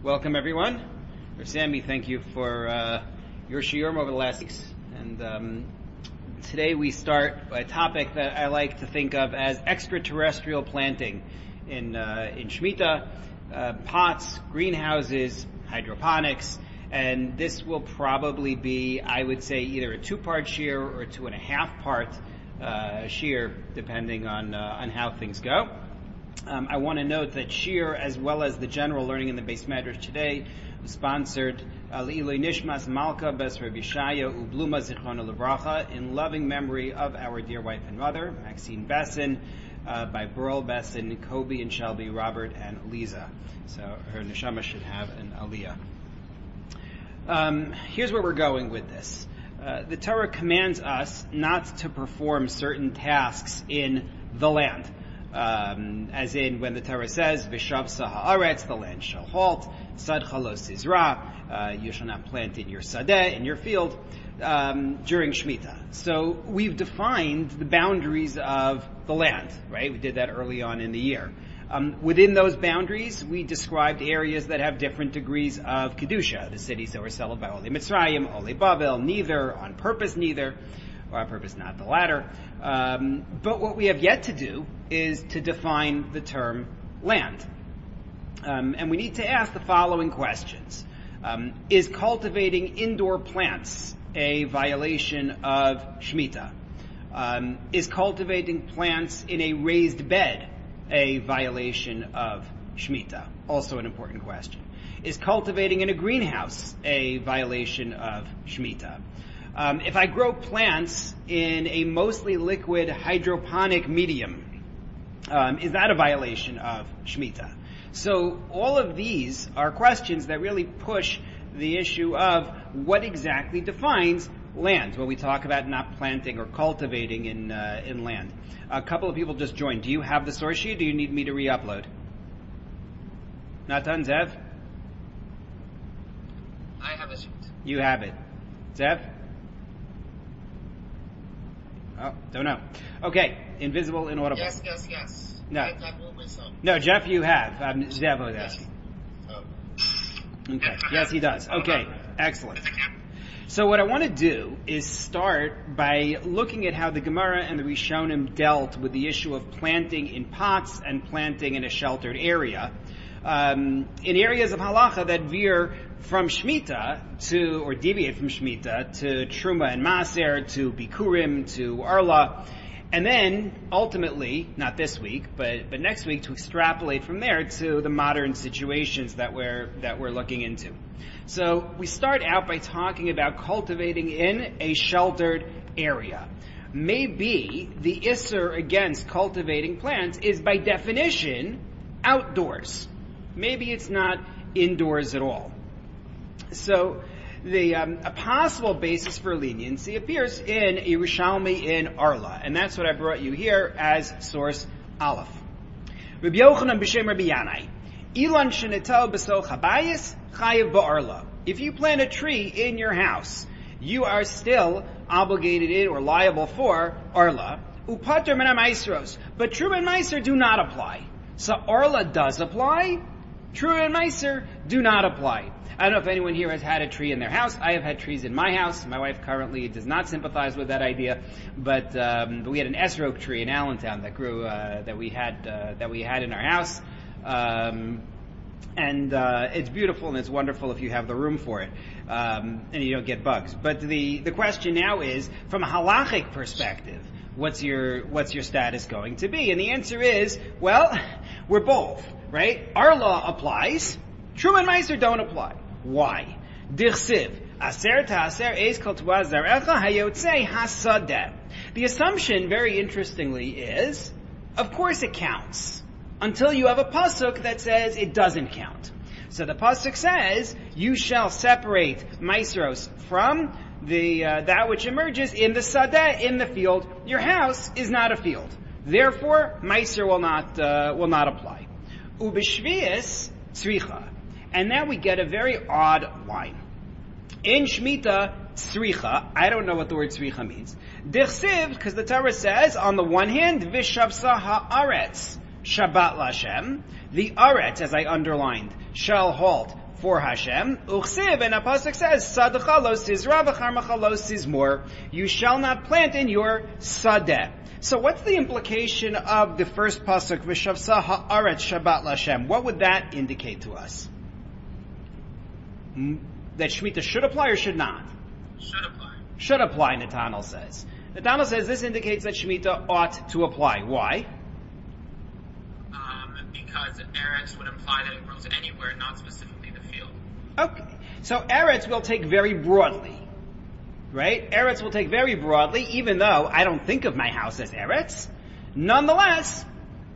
Welcome, everyone. Sammy, thank you for your shiurim over the last weeks. And today we start a topic that I like to think of as extraterrestrial planting in Shemitah, pots, greenhouses, hydroponics, and this will probably be, I would say, either a 2-part shiur or a 2.5-part shiur, depending on how things go. I want to note that shiur, as well as the general learning in the Beis Medrash today, was sponsored Le'iloi Nishmas Malka Bes Rabbi Shaya Ubluma Zichrono Livracha, in loving memory of our dear wife and mother, Maxine Besson, by Burl Besson, Kobe and Shelby, Robert and Lisa. So her neshama should have an aliyah. Here's where we're going with this. The Torah commands us not to perform certain tasks in the land. As in when the Torah says, V'shavsa ha'aretz, the land shall halt, Sadcha lo sizra, you shall not plant in your sadeh, in your field, during Shemitah. So we've defined the boundaries of the land, right? We did that early on in the year. Within those boundaries, we described areas that have different degrees of Kedusha, the cities that were settled by Olei Mitzrayim, Olei Bavel, neither, on purpose neither, or on purpose not the latter. But what we have yet to do is to define the term land. And we need to ask the following questions. Is cultivating indoor plants a violation of Shemitah? Is cultivating plants in a raised bed a violation of Shemitah? Also an important question. Is cultivating in a greenhouse a violation of Shemitah? If I grow plants in a mostly liquid hydroponic medium, is that a violation of Shemitah? So all of these are questions that really push the issue of what exactly defines land when we talk about not planting or cultivating in land. A couple of people just joined. Do you have the source sheet? Do you need me to re-upload? Natan, Zev? I have a sheet. You have it. Zev? Oh, don't know. Okay, invisible, inaudible. Yes. No. I will myself. No, Jeff, you have. Zev was asking. Oh. Okay. Yes, he does. Okay, excellent. So what I want to do is start by looking at how the Gemara and the Rishonim dealt with the issue of planting in pots and planting in a sheltered area. In areas of halacha that veer from Shemitah or deviate from Shemitah to Truma and Maser, to Bikurim, to Arla, and then ultimately, not this week, but next week, to extrapolate from there to the modern situations that we're looking into. So we start out by talking about cultivating in a sheltered area. Maybe the Isser against cultivating plants is by definition outdoors. Maybe it's not indoors at all. So a possible basis for leniency appears in Yerushalmi in Arla, and that's what I brought you here as source Aleph. Rabbi Yochanan b'shem Rabbi Yanai, Ilan shenetal b'soch habayis chayiv ba'arla. If you plant a tree in your house, you are still obligated in or liable for Arla. Upater min ha'maisros, but Truma and Meiser do not apply. So Arla does apply. Truma and Meiser do not apply. I don't know if anyone here has had a tree in their house. I have had trees in my house. My wife currently does not sympathize with that idea, but we had an esrog tree in Allentown that grew that we had in our house, and it's beautiful and it's wonderful if you have the room for it, and you don't get bugs. But the question now is, from a halachic perspective, what's your status going to be? And the answer is, well, we're both, right? Our law applies. Truma and Meiser don't apply. Why? Dichsiv, aser ta'aser eis kol tuaz zarecha hayotzei hasadeh. The assumption, very interestingly, is, of course it counts, until you have a pasuk that says it doesn't count. So the pasuk says, you shall separate Meisros from that which emerges in the sadeh, in the field. Your house is not a field. Therefore, Meiser will not apply. Ubishvius tzricha. And now we get a very odd line. In Shemitah, tzricha, I don't know what the word tzricha means. Dichsiv, because the Torah says, on the one hand, Vishavsa ha'aretz, Shabbat Lashem, the aretz, as I underlined, shall halt for Hashem. Uchsiv, and a pasuk says, Sadecha lo sizra v'charmacha lo sizmor. You shall not plant in your sadeh. So what's the implication of the first pasuk, V'shavsa ha'aretz Shabbat l'Hashem? What would that indicate to us? That Shemitah should apply or should not? Should apply. Should apply, Natanel says. Natanel says this indicates that Shemitah ought to apply. Why? Because Eretz would imply that it grows anywhere, not specifically the field. Okay. So Eretz will take very broadly. Right? Eretz will take very broadly, even though I don't think of my house as Eretz. Nonetheless,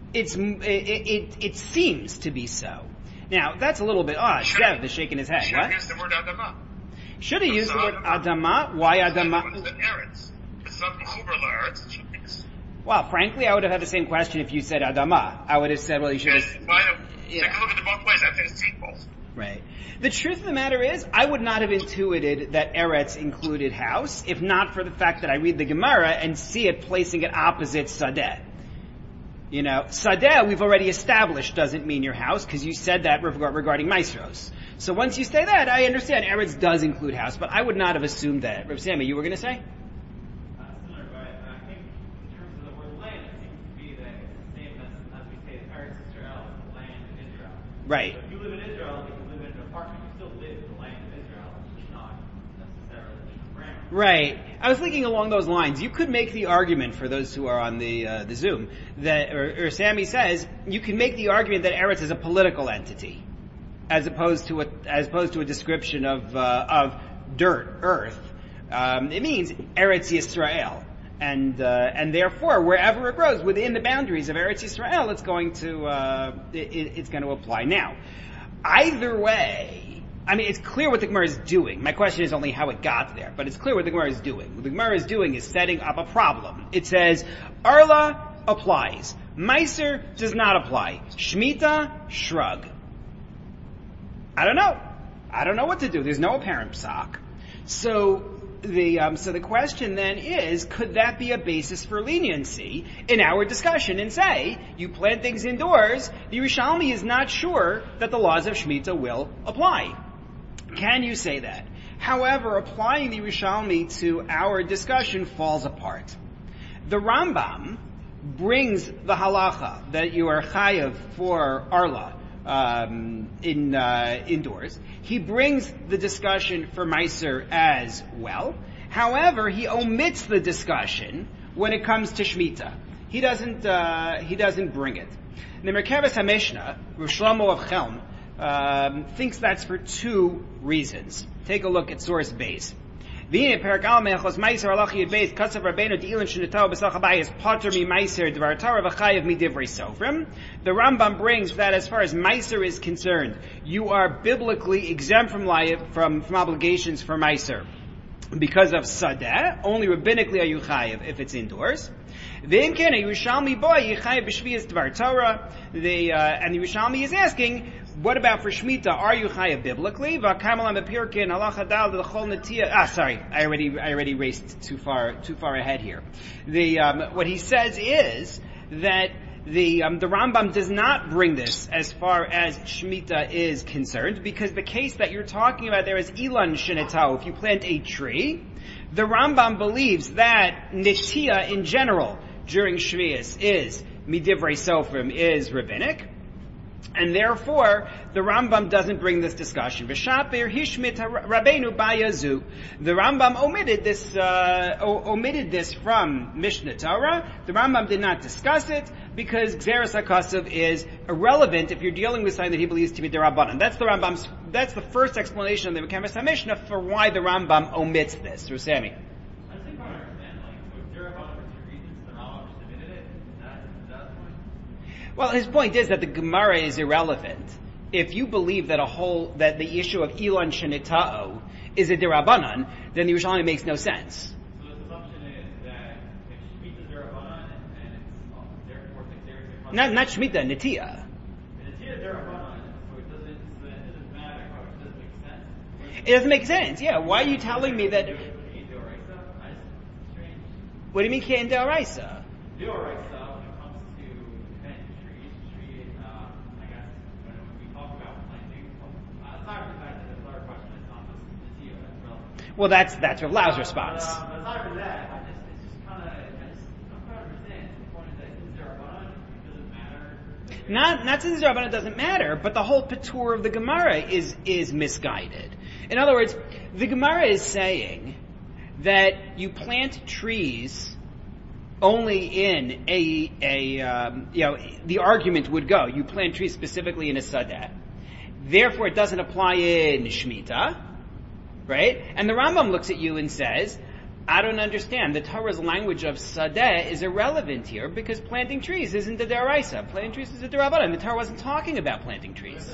it seems to be so. Now, that's a little bit odd. Zev is shaking his head. Should What? use the word Adama. Should he use the word Adama? Why Adama? It's Eretz. It's not Mechuber LaEretz, it's Shemitah. Well, frankly, I would have had the same question if you said Adama. I would have said, well, you should have... Take a look at the both ways. I think it's equal. Right. The truth of the matter is, I would not have intuited that Eretz included house, if not for the fact that I read the Gemara and see it placing it opposite Sadeh. You know, Sadeh, we've already established, doesn't mean your house, because you said that regarding Maestros. So once you say that, I understand Eretz does include house, but I would not have assumed that. Rav Sammy, you were going to say? Similar, but I think in terms of the word land, it seems to be that it's the same as we say Eretz Israel, the land of Israel. Right. So if you live in Israel, if you live in an apartment, you still live in the land of Israel. It's just not necessarily grammar. Right. I was thinking along those lines. You could make the argument for those who are on the Zoom that, or Sammy says, you can make the argument that Eretz is a political entity, as opposed to a description of dirt, earth. It means Eretz Yisrael, and therefore wherever it grows within the boundaries of Eretz Yisrael, it's going to apply. Now, either way. I mean, it's clear what the Gemara is doing. My question is only how it got there, but it's clear what the Gemara is doing. What the Gemara is doing is setting up a problem. It says, Arla applies. Meiser does not apply. Shemitah, shrug. I don't know what to do. There's no apparent psak. So the question then is, could that be a basis for leniency in our discussion and say, you plant things indoors, the Yerushalmi is not sure that the laws of Shemitah will apply. Can you say that? However, applying the Yerushalmi to our discussion falls apart. The Rambam brings the halacha that you are chayav for Arla indoors. He brings the discussion for Meiser as well. However, he omits the discussion when it comes to Shemitah. He doesn't bring it. The Merkavas HaMishnah, Rav Shlomo of Chelm, thinks that's for two reasons. Take a look at source base. The Rambam brings that as far as Meiser is concerned, you are biblically exempt from obligations for Meiser because of Sadeh. Only rabbinically are you chayiv if it's indoors. And the Yerushalmi is asking, what about for Shemitah? Are you chayav biblically? Sorry, I already raced too far ahead here. What he says is that the Rambam does not bring this as far as Shemitah is concerned, because the case that you're talking about there is Ilan Shenetau. If you plant a tree, the Rambam believes that Nitiyah in general during Shvius is Midivrei Sofrim, is rabbinic. And therefore, the Rambam doesn't bring this discussion. V'shaper hishmit Rabbeinu bayazu. The Rambam omitted this from Mishnah Torah. The Rambam did not discuss it because Gzeras HaKasav is irrelevant if you're dealing with something that he believes to be Derabanan. That's the first explanation of the Merkavas HaMishnah for why the Rambam omits this. So, Sammy. I think I understand, with Derabanan for two reasons, the Rambam just omitted it. Is that the point? Well, his point is that the Gemara is irrelevant. If you believe that the issue of Ilan Shenita'o is a Derabanan, then the Yerushalmi makes no sense. So the assumption is that if Shemitah is Derabanan and it's therefore Gzeras HaKasav. Not Shemitah, Nitiyah. Nitiyah is Derabanan, so it doesn't matter. It doesn't make sense. It doesn't make sense. Yeah. Why are you telling me that? What do you mean Kein Deoraisa? Deoraisa, when it comes to trees, I guess when we talk about planting, aside from Well, that's Rav Lau's response. Aside from that, it's just kind of, I'm trying to understand. The point is that is there a bun? Does it matter? Not since Rabbanan doesn't matter, but the whole patur of the Gemara is misguided. In other words, the Gemara is saying that you plant trees only in the argument would go, you plant trees specifically in a sadeh. Therefore, it doesn't apply in Shemitah, right? And the Rambam looks at you and says, I don't understand. The Torah's language of sadeh is irrelevant here because planting trees isn't a deraisa. Planting trees is a derabanan. The Torah wasn't talking about planting trees.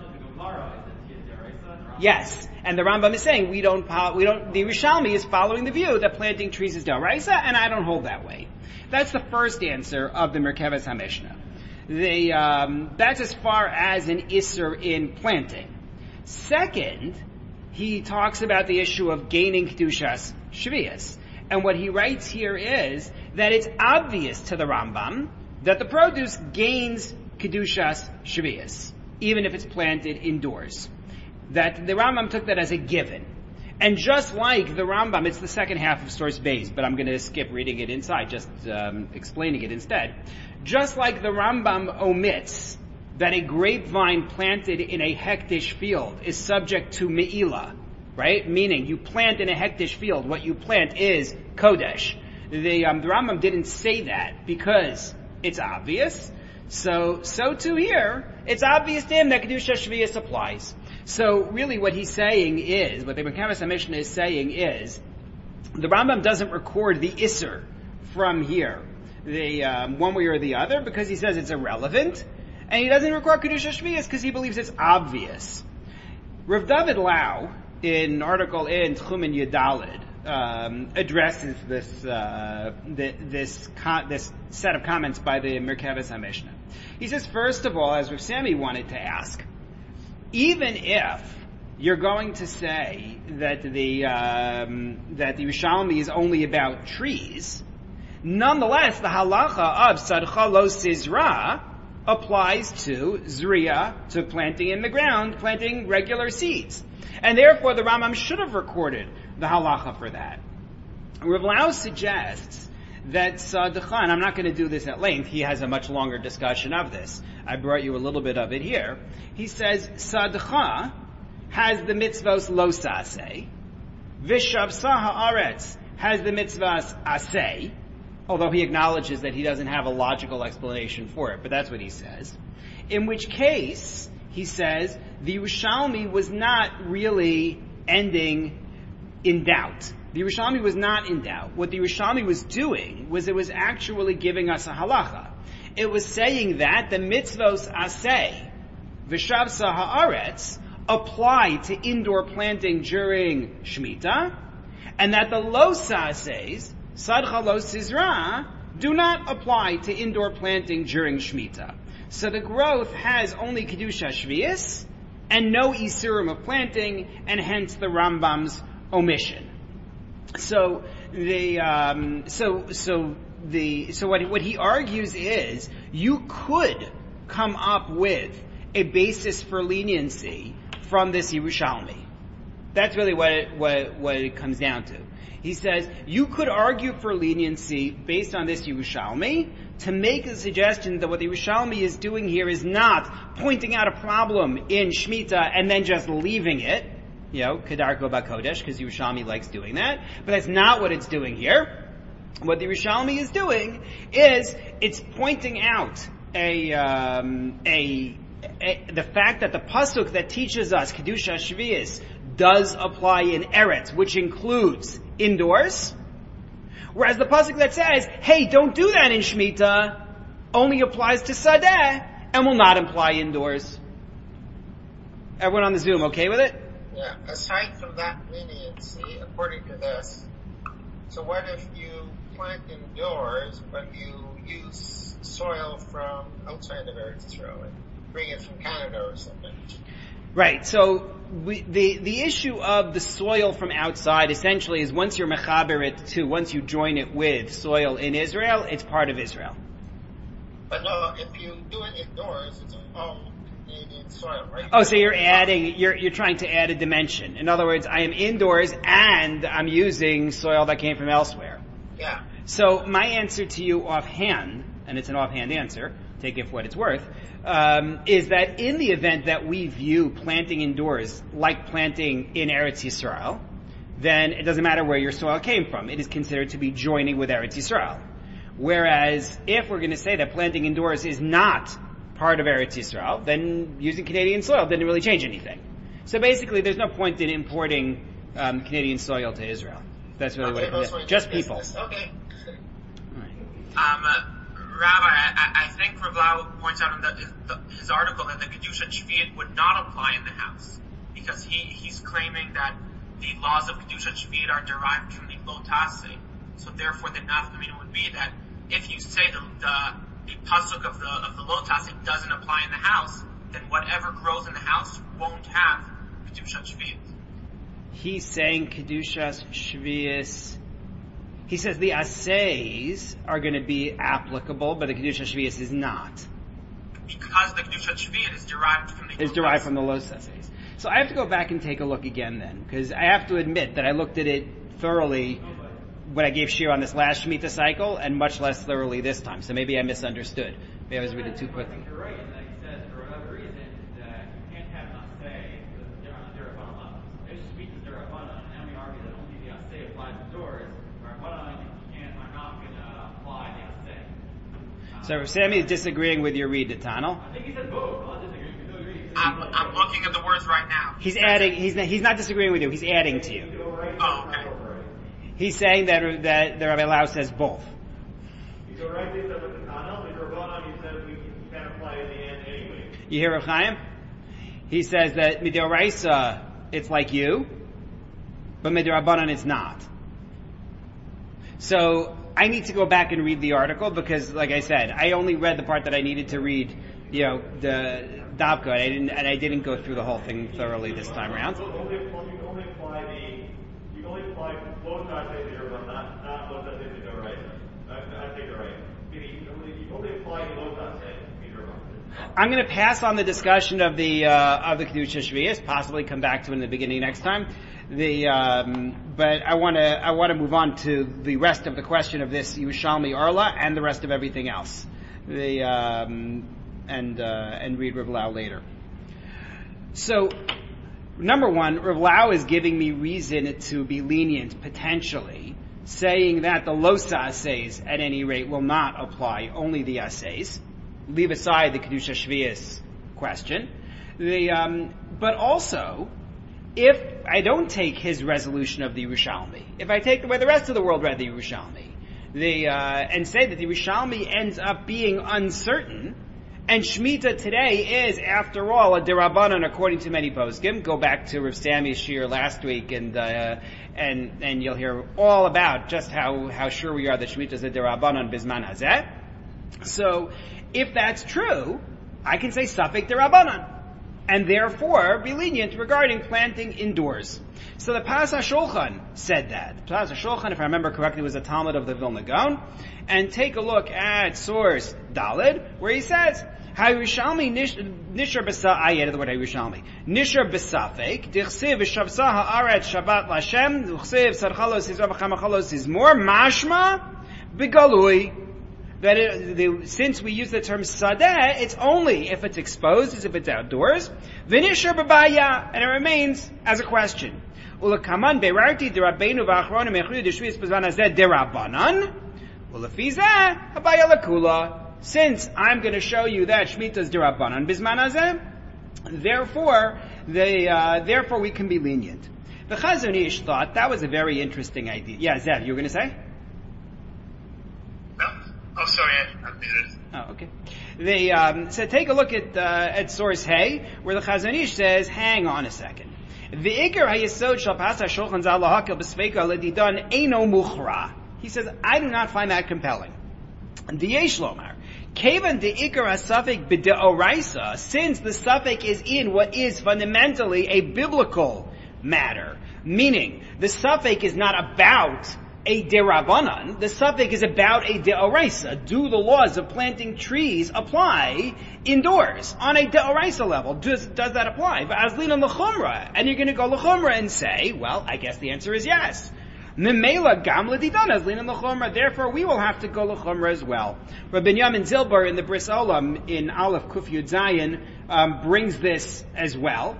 Yes, and the Rambam is saying the Yerushalmi is following the view that planting trees is deraisa, and I don't hold that way. That's the first answer of the Merkeves HaMishnah. That's as far as an Isser in planting. Second, he talks about the issue of gaining Kedushas Shvius. And what he writes here is that it's obvious to the Rambam that the produce gains Kedushas Shvius, even if it's planted indoors. That the Rambam took that as a given. And just like the Rambam, it's the second half of source base, but I'm going to skip reading it inside, just explaining it instead. Just like the Rambam omits that a grapevine planted in a hektish field is subject to me'ilah, right? Meaning you plant in a hektish field, what you plant is kodesh. The Rambam didn't say that because it's obvious. So too here, it's obvious to him that Kedusha Shvius applies. So really what he's saying is, what the Merkeves HaMishnah is saying is, the Rambam doesn't record the Isser from here, one way or the other, because he says it's irrelevant, and he doesn't record Kedusha Shvius because he believes it's obvious. Rav David Lau, in an article in Tchumen Yudalid, addresses this set of comments by the Merkeves HaMishnah. He says, first of all, as Rav Sami wanted to ask, even if you're going to say that the Yerushalmi is only about trees, nonetheless, the halacha of Sadcha Lo Sizra applies to Zriya, to planting in the ground, planting regular seeds. And therefore, the Rambam should have recorded the halacha for that. Rav Lau suggests that Sadcha, and I'm not going to do this at length, he has a much longer discussion of this. I brought you a little bit of it here. He says, Sadcha has the mitzvos lo saseh, Vishavsa ha'aretz has the mitzvahs aseh, although he acknowledges that he doesn't have a logical explanation for it, but that's what he says. In which case, he says, the Yerushalmi was not really ending in doubt. The Yerushalmi was not in doubt. What the Yerushalmi was doing was it was actually giving us a halacha. It was saying that the mitzvos aseh, v'shavsa ha'aretz, apply to indoor planting during Shemitah, and that the lo sasehs, sadcha lo sizra, do not apply to indoor planting during Shemitah. So the growth has only Kedusha Shvius, and no Isurim of planting, and hence the Rambam's omission. So what he argues is you could come up with a basis for leniency from this Yerushalmi. That's really what it comes down to. He says you could argue for leniency based on this Yerushalmi to make a suggestion that what the Yerushalmi is doing here is not pointing out a problem in Shemitah and then just leaving it. Kedarko Bakodesh, because Yerushalmi likes doing that. But that's not what it's doing here. What the Yerushalmi is doing is it's pointing out the fact that the pasuk that teaches us Kedusha Shvius does apply in Eretz, which includes indoors, whereas the pasuk that says, hey, don't do that in Shemitah, only applies to Sadeh and will not apply indoors. Everyone on the Zoom okay with it? Yeah, aside from that leniency, according to this, so what if you plant indoors, but you use soil from outside of Eretz Yisrael, and bring it from Canada or something? Right, so the issue of the soil from outside essentially is once you're mechaber it to, once you join it with soil in Israel, it's part of Israel. But no, if you do it indoors, it's all Canadian soil, right? Oh, so you're trying to add a dimension. In other words, I am indoors and I'm using soil that came from elsewhere. Yeah. So my answer to you offhand, and it's an offhand answer, take it for what it's worth, is that in the event that we view planting indoors like planting in Eretz Yisrael, then it doesn't matter where your soil came from. It is considered to be joining with Eretz Yisrael. Whereas if we're going to say that planting indoors is not part of Eretz Yisrael, then using Canadian soil didn't really change anything. So basically there's no point in importing Canadian soil to Israel. That's really what it is. Just people. Okay. Rabbi, I think Rav Lau points out in his article that the Kedusha Shvi'it would not apply in the house because he's claiming that the laws of Kedusha Shvi'it are derived from the Lo Taseh. So therefore, the nafkamina would be that if you say the pasuk of the Lo Taseh doesn't apply in the house, then whatever grows in the house won't have Kedusha Shvi'it. He's saying Kedusha Shvi'is. He says the assays are going to be applicable, but the Kedusha Shvi'is is not. Because the Kedusha Shvi'it is derived from the... Is derived from the Los assays. So I have to go back and take a look again then, because I have to admit that I looked at it thoroughly when I gave Shir on this last Shemitah cycle, and much less thoroughly this time. So maybe I misunderstood. Maybe I was reading too quickly. You're right, and like he says, for whatever reason, that you can't have an assay with Derabbanan levels. There's Shemitah Derabbanan, and we argue that only the assay applies indoors. I'm not going to apply the assay. So Sammy is disagreeing with your read, Tano. I think he said both. I'm not disagreeing. I'm looking at the words right now. He's adding. He's not disagreeing with you. He's adding to you. Oh, okay. He's saying that the Rabbi Lau says both. You go right there with the Tano, the Derabbanan, he says we can't apply it at the end anyway. You hear Rav Chaim? He says that Midoraisa it's like you, but Midorabanan it's not. So I need to go back and read the article because, like I said, I only read the part that I needed to read. The Davka, and I didn't go through the whole thing thoroughly this time around. You can only apply Lo Taseh to Derabbanan, not Lo Taseh to Doraisa. I think you're right. You can only apply Lo Taseh to Derabbanan. I'm going to pass on the discussion of the Kedusha Shvi'is, possibly come back to it in the beginning next time. But I want to move on to the rest of the question of this Yerushalmi Arla and the rest of everything else. And read Rav Lau later. So, number one, Rav Lau is giving me reason to be lenient, potentially, saying that the Losa assays, at any rate, will not apply, only the assays. Leave aside the Kedusha Shvi'is question. But also, if I don't take his resolution of the Yerushalmi, if I take the way the rest of the world read the Yerushalmi, and say that the Yerushalmi ends up being uncertain, and Shemitah today is, after all, a Derabbanan according to many poskim. Go back to Rav Sammy's shir last week, and you'll hear all about just how sure we are that Shemitah is a Derabbanan Bisman Hazeh. So, if that's true, I can say Safek Derabbanan, and therefore be lenient regarding planting indoors. So the Pas HaShulchan said that. The Pas HaShulchan, if I remember correctly, was a Talmud of the Vilna Gaon. And take a look at source Daled, where he says, HaYerushalmi nishar b'safek, I added the word HaYerushalmi, nishar b'safek, dichsiv v'shavsa ha'aret Shabbat l'Hashem, dichsiv sarchalos hizra v'chamachalos hizmor, mashma b'galui. That since we use the term sadeh, it's only if it's exposed, as if it's outdoors. V'nishar b'baya, and it remains as a question. Ulakaman be'rarti derabbeinu v'achronim echriyu d'shvi'is b'zman hazeh derabanan, ulafizeh habaya lakula. Since I'm going to show you that Shemitah is derabanan b'zman hazeh, therefore we can be lenient. The Chazon Ish thought that was a very interesting idea. Yeah, Zev, you were going to say? Oh, sorry, I'm muted. Oh, okay. So take a look at source Hay, where the Chazon Ish says, hang on a second. The Iker HaYesod shal Pas HaShulchan Zal Lahakil B'Sveika L'Didan Eino Muchra. He says, I do not find that compelling. The Yesh Lomar. Kevan the Iker HaSafek B'Deoraisa, since the Safek is in what is fundamentally a biblical matter, meaning the Safek is not about a derabanan, the suffix is about a deoraisa. Do the laws of planting trees apply indoors on a deoraisa level? Does that apply? V'azlina l'chumra, and you're going to go l'chumra and say, well, I guess the answer is yes. Memela gam l'didan azlina l'chumra. Therefore, we will have to go l'chumra as well. Rabbi Binyamin Zilber in the Bris Olam in Aleph Kuf Yud Zayin brings this as well.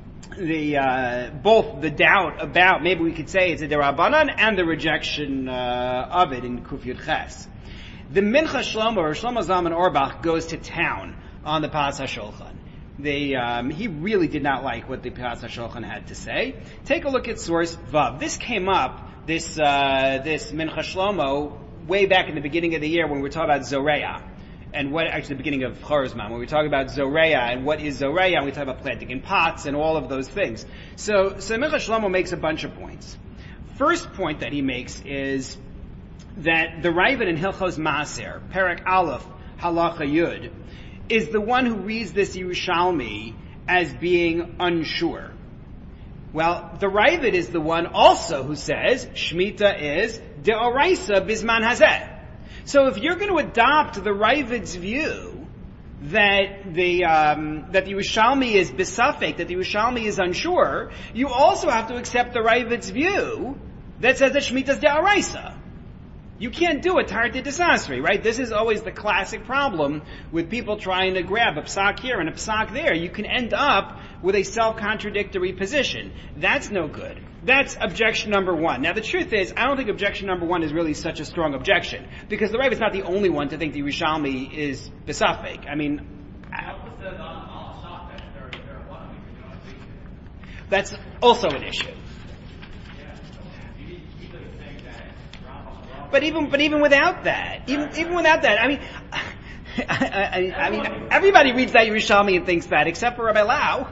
Both the doubt about, maybe we could say it's a derabanan, and the rejection of it in Kuf Yud Ches. The Mincha Shlomo, or Shlomo Zalman Auerbach, goes to town on the Pas HaShulchan. He really did not like what the Pas HaShulchan had to say. Take a look at source Vav. This came up, this Mincha Shlomo, way back in the beginning of the year when we were talking about Zoreah. And the beginning of Chorzman, when we talk about Zoreah and what is Zoreah, and we talk about planting in pots and all of those things. So Mincha Shlomo makes a bunch of points. First point that he makes is that the Ravid in Hilchos Maser, Perek Aleph, Halacha Yud, is the one who reads this Yerushalmi as being unsure. Well, the Ravid is the one also who says Shemitah is Deoraisa Bisman Hazeh. So if you're going to adopt the Ravid's view that the Yerushalmi is besafek, that the Yerushalmi is unsure, you also have to accept the Ravid's view that says that Shemitah is De'araisa. You can't do a Tartei D'Sasri, right? This is always the classic problem with people trying to grab a psak here and a psak there. You can end up with a self-contradictory position. That's no good. That's objection number one. Now the truth is, I don't think objection number one is really such a strong objection, because the Rav is not the only one to think the Yerushalmi is besafek. I mean, that's also an issue. But even without that, even without that, I mean, everybody reads that Yerushalmi and thinks that, except for Rabbi Lau.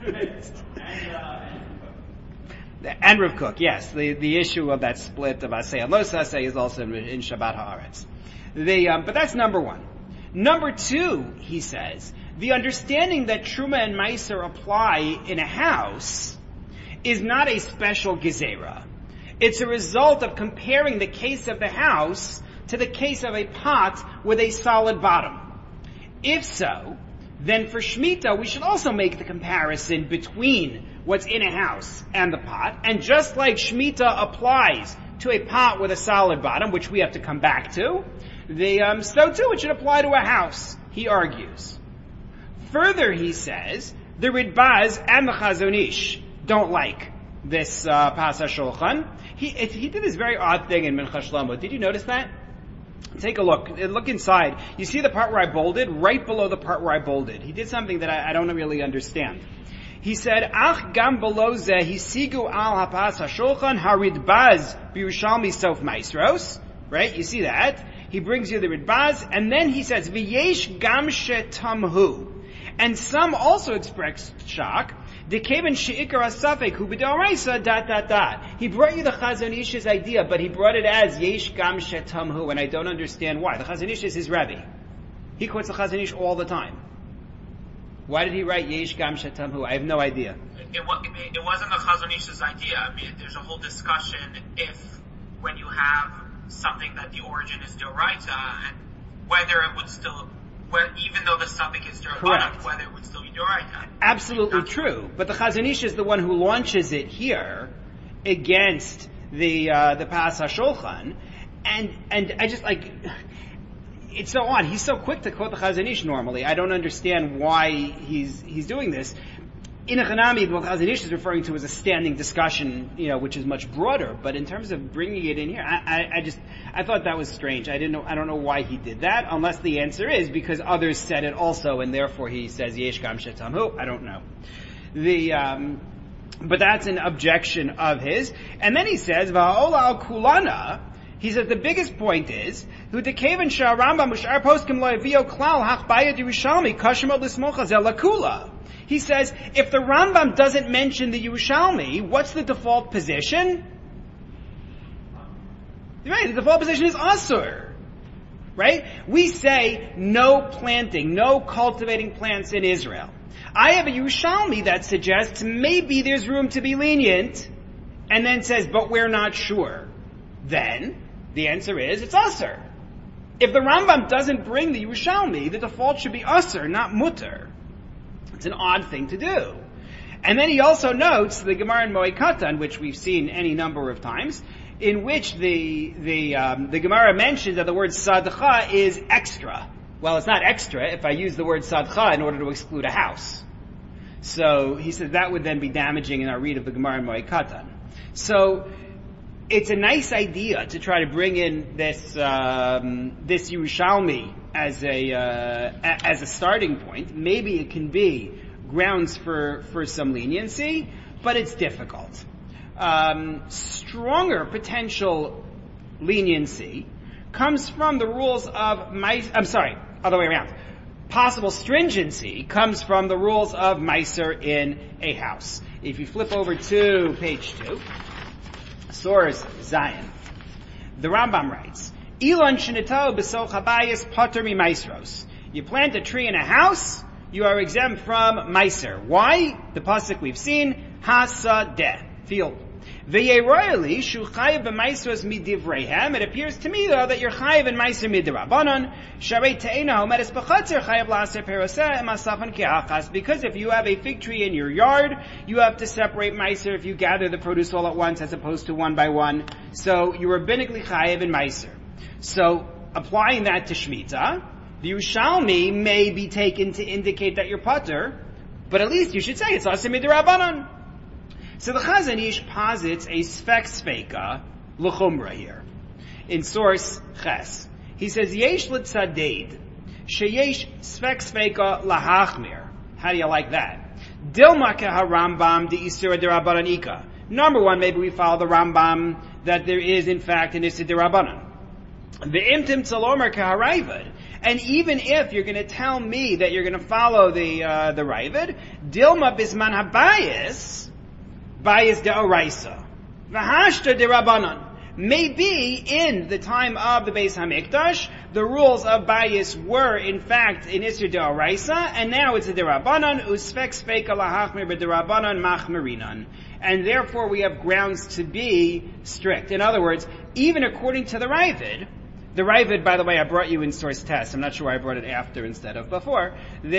And Rav Kook, yes. The issue of that split of Aseh and Lo Aseh is also in Shabbat Haaretz. But that's number one. Number two, he says, the understanding that Truma and Meiser apply in a house is not a special gezerah. It's a result of comparing the case of the house to the case of a pot with a solid bottom. If so, then for Shemitah, we should also make the comparison between what's in a house and the pot. And just like Shemitah applies to a pot with a solid bottom, which we have to come back to, so too it should apply to a house, he argues. Further, he says, the Ridbaz and the Chazon Ish don't like this Pas HaShulchan. He did this very odd thing in Mincha Shlomo. Did you notice that? Take a look. Look inside. You see the part where I bolded? Right below the part where I bolded. He did something that I don't really understand. He said, Ach gam below zeh hisigu al hapas hashulchan haridbaz b'Yerushalmi sof maisros. Right? You see that? He brings you the ridbaz, and then he says, V'yesh gam shetamhu. And some also express shock. Dekaven she'ikar asafek hu b'doraisa ... He brought you the Chazon Ish's idea, but he brought it as yesh gam shetamhu, and I don't understand why. The Chazon Ish is his Rebbe. He quotes the Chazon Ish all the time. Why did he write yesh gam shetamhu? I have no idea. It wasn't the Chazon Ish's idea. I mean, there's a whole discussion when you have something that the origin is Doraita, and whether it would still, even though the suffix is Doraita, whether it would still be Doraita. Absolutely true. But the Chazon Ish is the one who launches it here against the Pas HaShulchan, and I just like, it's so odd. He's so quick to quote the Chazon Ish normally. I don't understand why he's doing this. In a Hanami, what Chazon Ish is referring to as a standing discussion, which is much broader. But in terms of bringing it in here, I thought that was strange. I don't know why he did that, unless the answer is because others said it also, and therefore he says yesh gam shetamhu. I don't know. But that's an objection of his. And then he says va'ola al kulana. He says the biggest point is who dekaven sha'arambam ushar poskim lo yavio klal hach bayad Yerushalmi kashem od l'smocha zel lakula. He says, if the Rambam doesn't mention the Yerushalmi, what's the default position? Right, the default position is Asur. Right? We say no planting, no cultivating plants in Israel. I have a Yerushalmi that suggests maybe there's room to be lenient, and then says, but we're not sure. then the answer is it's Aser. If the Rambam doesn't bring the Yerushalmi, the default should be Aser, not Mutter. It's an odd thing to do. And then he also notes the Gemara in Moed Katan, which we've seen any number of times, in which the Gemara mentions that the word Sadcha is extra. Well, it's not extra if I use the word Sadcha in order to exclude a house. So he says that would then be damaging in our read of the Gemara in Moed Katan. So it's a nice idea to try to bring in this Yerushalmi as a starting point. Maybe it can be grounds for some leniency, but it's difficult. Stronger potential leniency comes from the rules of other way around. Possible stringency comes from the rules of Meiser in a house. If you flip over to page 2, source Zion, the Rambam writes, Elon shenito b'soch habayis pater mi-maisros. You plant a tree in a house, you are exempt from Meiser. Why? The pasuk we've seen, hasadeh, field. V'yeroyali shu chayiv b'maisros midivreihem. It appears to me though that you're chayiv in Meiser midirabanan. Sharei te'ena homedes b'chatzer chayiv la'aser peroseh emasafan ke'achas. Because if you have a fig tree in your yard, you have to separate Meiser if you gather the produce all at once as opposed to one by one. So you're rabbinically chayiv in Meiser. So applying that to Shemitah, the Yerushalmi may be taken to indicate that you're pater, but at least you should say it's aser midirabanan. So the Chazon Ish posits a sfek sfeika l'chumra here. In source Ches, he says, Yesh l'tzadeid, sheyesh sfek sfeika lahachmir. How do you like that? Dilma keha Rambam de isura derabanan ika. Number one, maybe we follow the Rambam that there is in fact an isur derabanan. Ve'imtim tzalomer keha Raivad. And even if you're going to tell me that you're going to follow the Raivad, Dilma bisman habayis, Bayis de Oraisa. V'hashta de Rabbanan. Maybe in the time of the Beis HaMikdash, the rules of Bayis were in fact in Isser de Oraisa, and now it's a de Rabbanan, usfek sfeika lahachmir b'de Rabbanan machmirinan. And therefore we have grounds to be strict. In other words, even according to the Raivad, by the way, I brought you in source test. I'm not sure why I brought it after instead of before.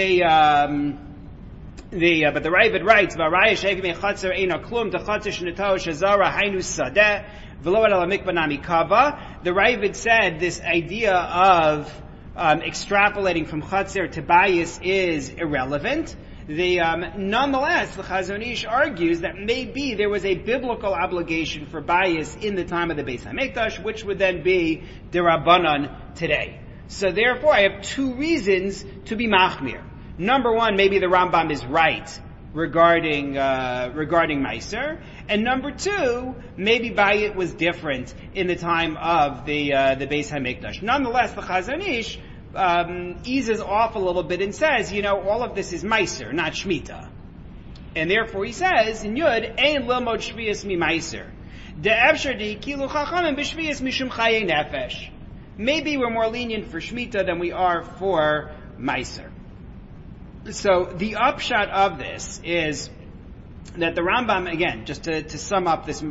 But the Raivad writes, "V'araya she'ev mechatzer eino klum t'chatzer shnito shazara hainu sadeh v'lo el mikvah nami kava." The Raivad said this idea of extrapolating from chatzer to bayis is irrelevant. Nonetheless, the Chazon Ish argues that maybe there was a biblical obligation for bayis in the time of the Beis HaMikdash, which would then be derabanan today. So therefore, I have two reasons to be machmir. Number one, maybe the Rambam is right regarding Meiser, and number two, maybe Bayit was different in the time of the Beis HaMikdash. Nonetheless, the Chazon Ish eases off a little bit and says, all of this is Meiser, not Shemitah, and therefore he says in Yud, Ein lilmod shvius mi Meiser, de'efshar de'ikilu chachamim b'shvius mishum chayei nefesh. Maybe we're more lenient for Shemitah than we are for Meiser. So the upshot of this is that the Rambam, again, just to sum up this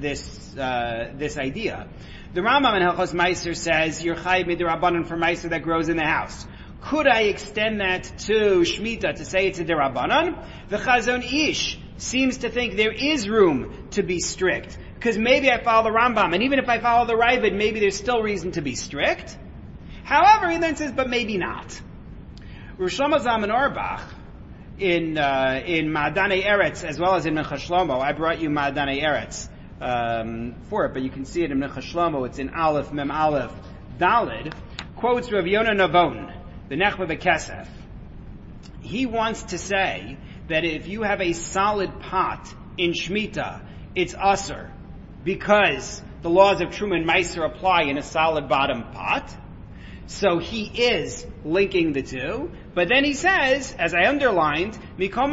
idea, the Rambam in Hilchos Meiser says you're chayiv midirabanan for Meiser that grows in the house. Could I extend that to Shemitah to say it's a derabanan? The Chazon Ish seems to think there is room to be strict, because maybe I follow the Rambam, and even if I follow the Raivad, maybe there's still reason to be strict. However, he then says, but maybe not. Rosh Shlomo Zalman Auerbach in Ma'adanei Eretz as well as in Mincha Shlomo. I brought you Ma'adanei Eretz for it, but you can see it in Mincha Shlomo. It's in Aleph Mem Aleph Daled. Quotes Rav Yonah Navon, the Nechva B'Kesef. He wants to say that if you have a solid pot in Shemitah, it's Aser, because the laws of Truma and Meiser apply in a solid bottom pot. So he is linking the two, but then he says, as I underlined, we don't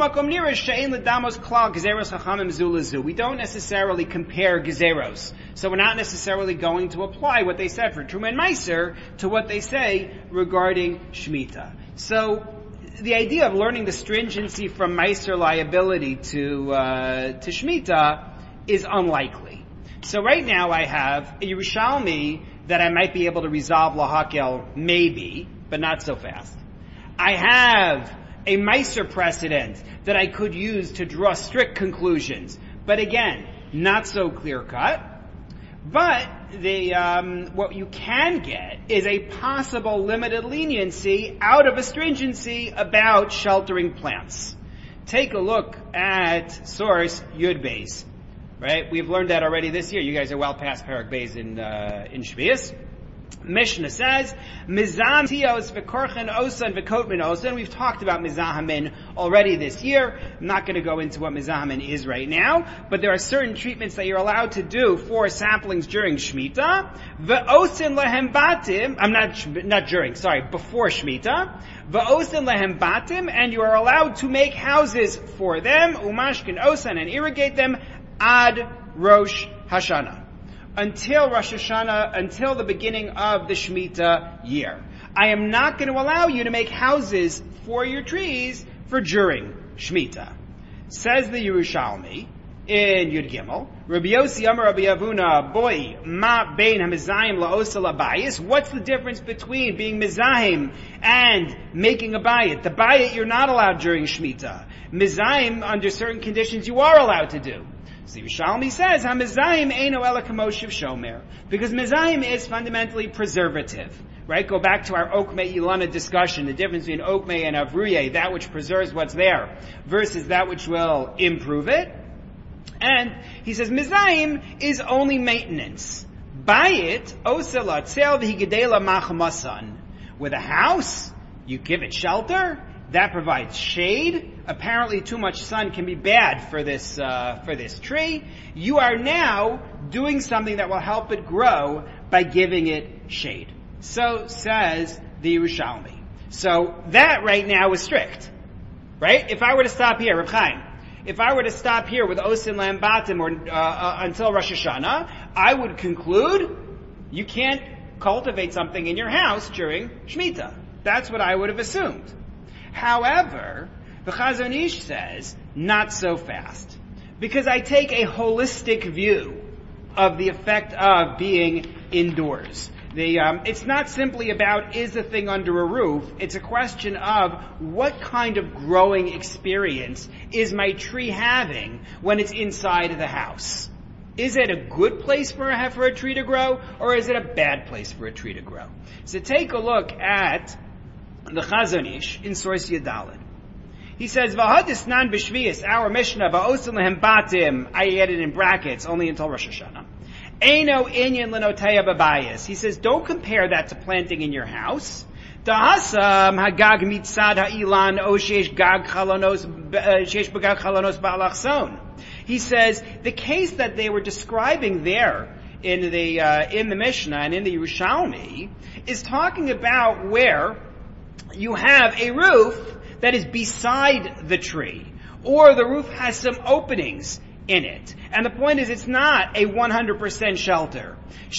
necessarily compare gezeros. So we're not necessarily going to apply what they said for Truma and Meiser to what they say regarding Shemitah. So the idea of learning the stringency from Meiser liability to Shemitah is unlikely. So right now I have a Yerushalmi that I might be able to resolve lahakel, maybe, but not so fast. I have a Meiser precedent that I could use to draw strict conclusions, but again, not so clear cut. But what you can get is a possible limited leniency out of a stringency about sheltering plants. Take a look at source Yud Beis. Right? We've learned that already this year. You guys are well past Parak Beis in Shvius. Mishnah says, Mizam tios v'korchen osan v'kotmin osan. We've talked about mizahamin already this year. I'm not going to go into what mizahamin is right now, but there are certain treatments that you're allowed to do for saplings during Shemitah. V'osin lehem batim, before Shemitah. V'osin lehem batim, and you are allowed to make houses for them, umashkin osan, and irrigate them, ad Rosh Hashanah. Until Rosh Hashanah, until the beginning of the Shemitah year. I am not going to allow you to make houses for your trees for during Shemitah. Says the Yerushalmi in Yud Gimel, Rabbi Yossi Amar Rabbi Avuna, boy, ma bein hamizayim la'osa la'bayis. What's the difference between being mizayim and making a bayit? The bayit you're not allowed during Shemitah. Mizayim, under certain conditions, you are allowed to do. So Yerushalmi says, "Hamizayim eino ela kamoshiv shomer," because mizayim is fundamentally preservative. Right? Go back to our okmei ilana discussion, the difference between okmei and avruye, that which preserves what's there, versus that which will improve it. And he says, mizayim is only maintenance. Bayit osa latzel v'higedela machamasan. With a house, you give it shelter. That provides shade. Apparently too much sun can be bad for this tree. You are now doing something that will help it grow by giving it shade. So says the Yerushalmi. So that right now is strict. Right? If I were to stop here, Reb Chaim, if I were to stop here with Osin Lambatim or until Rosh Hashanah, I would conclude you can't cultivate something in your house during Shemitah. That's what I would have assumed. However, the Chazon Ish says, not so fast. Because I take a holistic view of the effect of being indoors. It's not simply about, is the thing under a roof? It's a question of, what kind of growing experience is my tree having when it's inside of the house? Is it a good place for a tree to grow, or is it a bad place for a tree to grow? So take a look at the Chazon Ish in source Yadalid. He says, "V'hadisnan b'shvius," our Mishnah, "Va'osin lehem batim," I added in brackets, only until Rosh Hashanah. "Eino inyan l'noteya b'bayis." He says, don't compare that to planting in your house. Da'asam hagag mitzad ha'ilan o sheish gag chalonos ba'alachson. He says, the case that they were describing there in the Mishnah and in the Yerushalmi is talking about where you have a roof that is beside the tree, or the roof has some openings in it. And the point is, it's not a 100% shelter.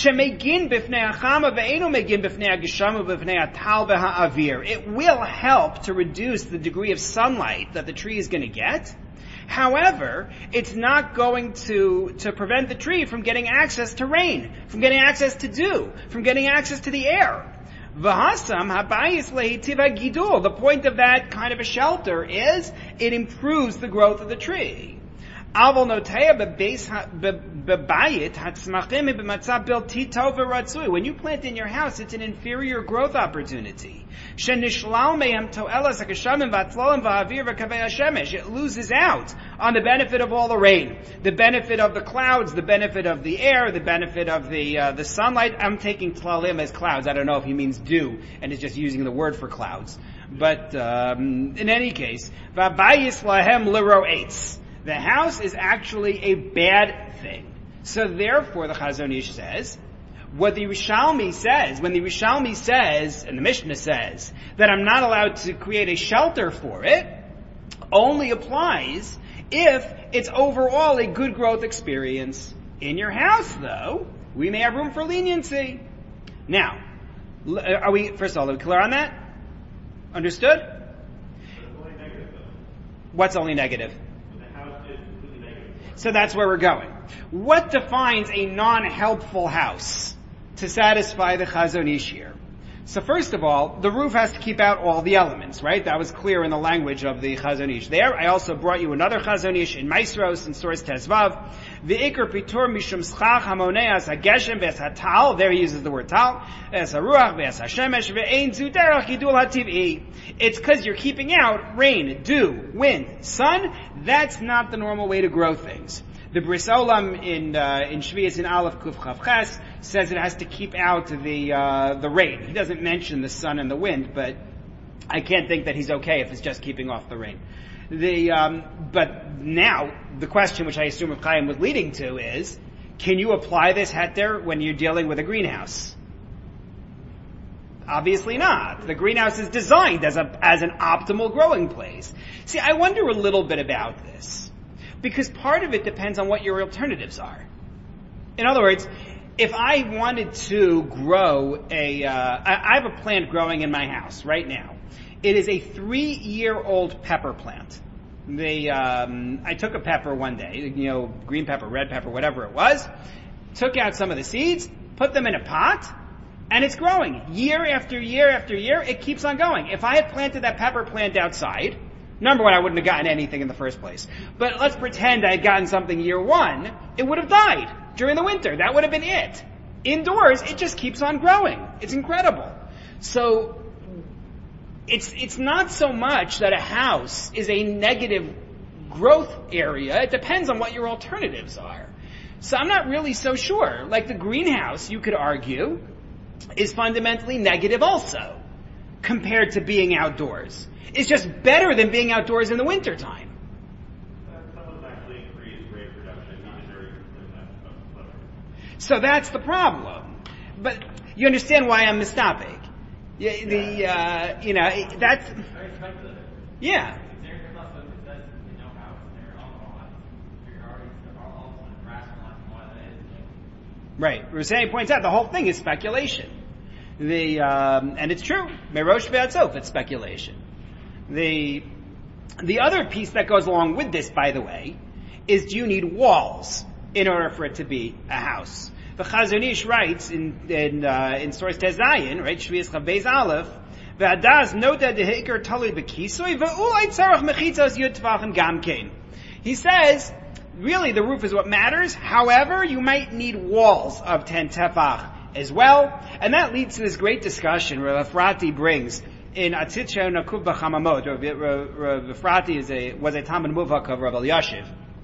It will help to reduce the degree of sunlight that the tree is going to get. However, it's not going to prevent the tree from getting access to rain, from getting access to dew, from getting access to the air. V'hasam habayis lehitiva gidul. The point of that kind of a shelter is it improves the growth of the tree. Aval noteya bebayit hatzmachim b'matzav bilti tov v'ratzui. When you plant in your house, it's an inferior growth opportunity. Shenishlal mehem toelas hakashamim v'atzlalim v'avir v'kavei hashemesh. It loses out on the benefit of all the rain, the benefit of the clouds, the benefit of the air, the benefit of the sunlight. I'm taking tlalim as clouds. I don't know if he means dew and is just using the word for clouds. But in any case, v'abayis lahem liro'etz. The house is actually a bad thing. So therefore, the Chazon Ish says, what the Yerushalmi says, when the Yerushalmi says, and the Mishnah says, that I'm not allowed to create a shelter for it, only applies if it's overall a good growth experience. In your house, though, we may have room for leniency. Now, first of all, are we clear on that? Understood? What's only negative, though? What's only negative? The house is completely negative. So that's where we're going. What defines a non-helpful house to satisfy the Chazon Ish here? So first of all, the roof has to keep out all the elements, right? That was clear in the language of the Chazon Ish there. I also brought you another Chazon Ish in Maisros in source Tezvav. V'ikr pitur mishum schach hamoneas hageshem v'es hatal. There he uses the word tal. Es haruach v'es hashemesh v'ein zu derech gidul hativ'i. It's because you're keeping out rain, dew, wind, sun. That's not the normal way to grow things. The Bris Olam in Shvius in Aleph Kuf Chav Ches says it has to keep out the rain. He doesn't mention the sun and the wind, but I can't think that he's okay if it's just keeping off the rain. But now the question, which I assume Rav Chaim was leading to, is: can you apply this heter when you're dealing with a greenhouse? Obviously not. The greenhouse is designed as an optimal growing place. See, I wonder a little bit about this. Because part of it depends on what your alternatives are. In other words, if I wanted to grow I have a plant growing in my house right now. It is a 3-year-old pepper plant. I took a pepper one day, green pepper, red pepper, whatever it was, took out some of the seeds, put them in a pot, and it's growing. Year after year after year, it keeps on going. If I had planted that pepper plant outside, number one, I wouldn't have gotten anything in the first place. But let's pretend I had gotten something year one, it would have died during the winter. That would have been it. Indoors, it just keeps on growing. It's incredible. So, it's not so much that a house is a negative growth area. It depends on what your alternatives are. So I'm not really so sure. Like the greenhouse, you could argue, is fundamentally negative also, compared to being outdoors. It's just better than being outdoors in the wintertime. So that's the problem. But you understand why I'm mistopic. That's... Yeah. Right. Rusei points out the whole thing is speculation. And it's true. Merosh ve'atzof, it's speculation. The other piece that goes along with this, by the way, is do you need walls in order for it to be a house? The Chazon Ish writes in source Tezayin, right, Shvius Chav Beis Aleph, V'adaz nota dehikar tali b'kisoi v'ulai tzarach mechitzos yud tvachim gamkein. He says, really the roof is what matters. However, you might need walls of 10 tefach as well. And that leads to this great discussion Rav Efrati brings in Atzitcha Nakuv B'Chamamot. Rav Efrati was a Talmud Muvhak of Rav Elyashiv.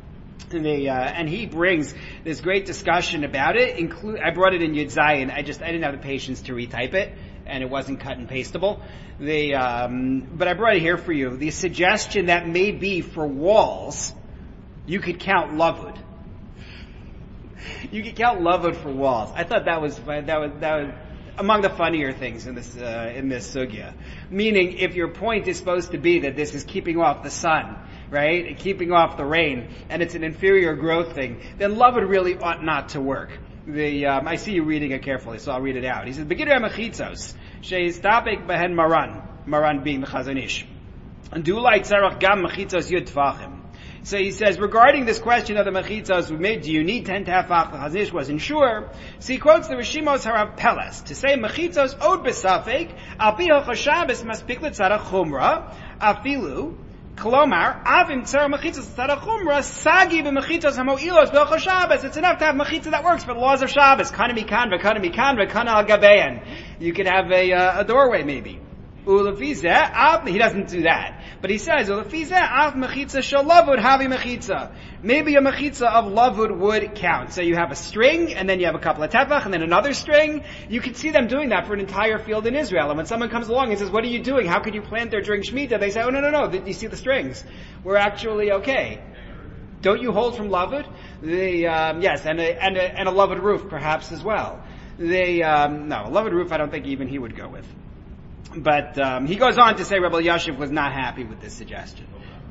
And he brings this great discussion about it. I brought it in Yud Zayin. I didn't have the patience to retype it, and it wasn't cut and pastable. But I brought it here for you. The suggestion that maybe for walls, you could count lavud. You could count lavud for walls. I thought that was among the funnier things in this sugya. Meaning, if your point is supposed to be that this is keeping off the sun, right, and keeping off the rain, and it's an inferior growth thing, then lavud really ought not to work. I see you reading it carefully, so I'll read it out. He says, "Begidra mechitzos sheistapek behen maran being the Chazon Ish, and do like tzarach gam mechitzos yud tfachim." So he says, regarding this question of the mechitzos we made, do you need 10 tefach? The Chazon Ish wasn't sure. So he quotes the Rishimos Harav Peles to say, mechitzos od besafek, al pi hachashabes maspik letzarach chumra, afilu, kolomar, avim tzar mechitzos letzarach chumra, sagi b'mechitzos hamo'ilos b'chol Shabbos. It's enough to have mechitzah that works for the laws of Shabbos. Kana mikan, kana al gabeyan. You could have a doorway maybe. He doesn't do that. But he says, maybe a mechitza of lavud would count. So you have a string, and then you have a couple of tefach, and then another string. You can see them doing that for an entire field in Israel. And when someone comes along and says, what are you doing? How could you plant there during Shemitah? They say, oh, no. You see the strings. We're actually okay. Don't you hold from lavud? Yes, and a lavud roof perhaps as well. No, a lavud roof I don't think even he would go with. But he goes on to say Rabbi Elyashiv was not happy with this suggestion.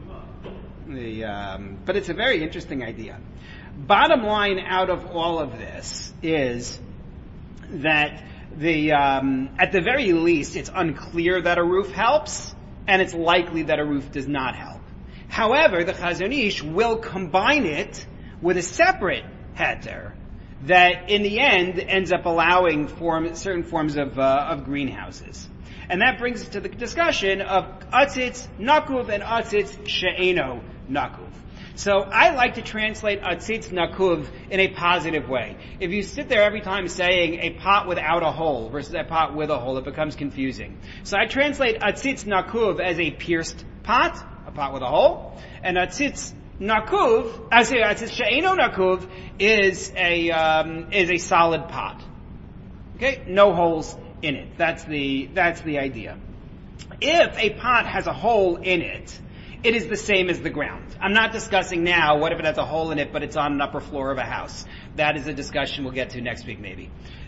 But it's a very interesting idea. Bottom line out of all of this is that at the very least, it's unclear that a roof helps, and it's likely that a roof does not help. However, the Chazon Ish will combine it with a separate heter that in the end ends up allowing certain forms of greenhouses. And that brings us to the discussion of atzitz nakuv and atzitz she'eno nakuv. So I like to translate atzitz nakuv in a positive way. If you sit there every time saying a pot without a hole versus a pot with a hole, it becomes confusing. So I translate atzitz nakuv as a pierced pot, a pot with a hole, and atzitz nakuv, atzitz she'eno nakuv is a solid pot. Okay, no holes in it. That's the idea. If a pot has a hole in it, it is the same as the ground. I'm not discussing now what if it has a hole in it but it's on an upper floor of a house. That is a discussion we'll get to next week maybe.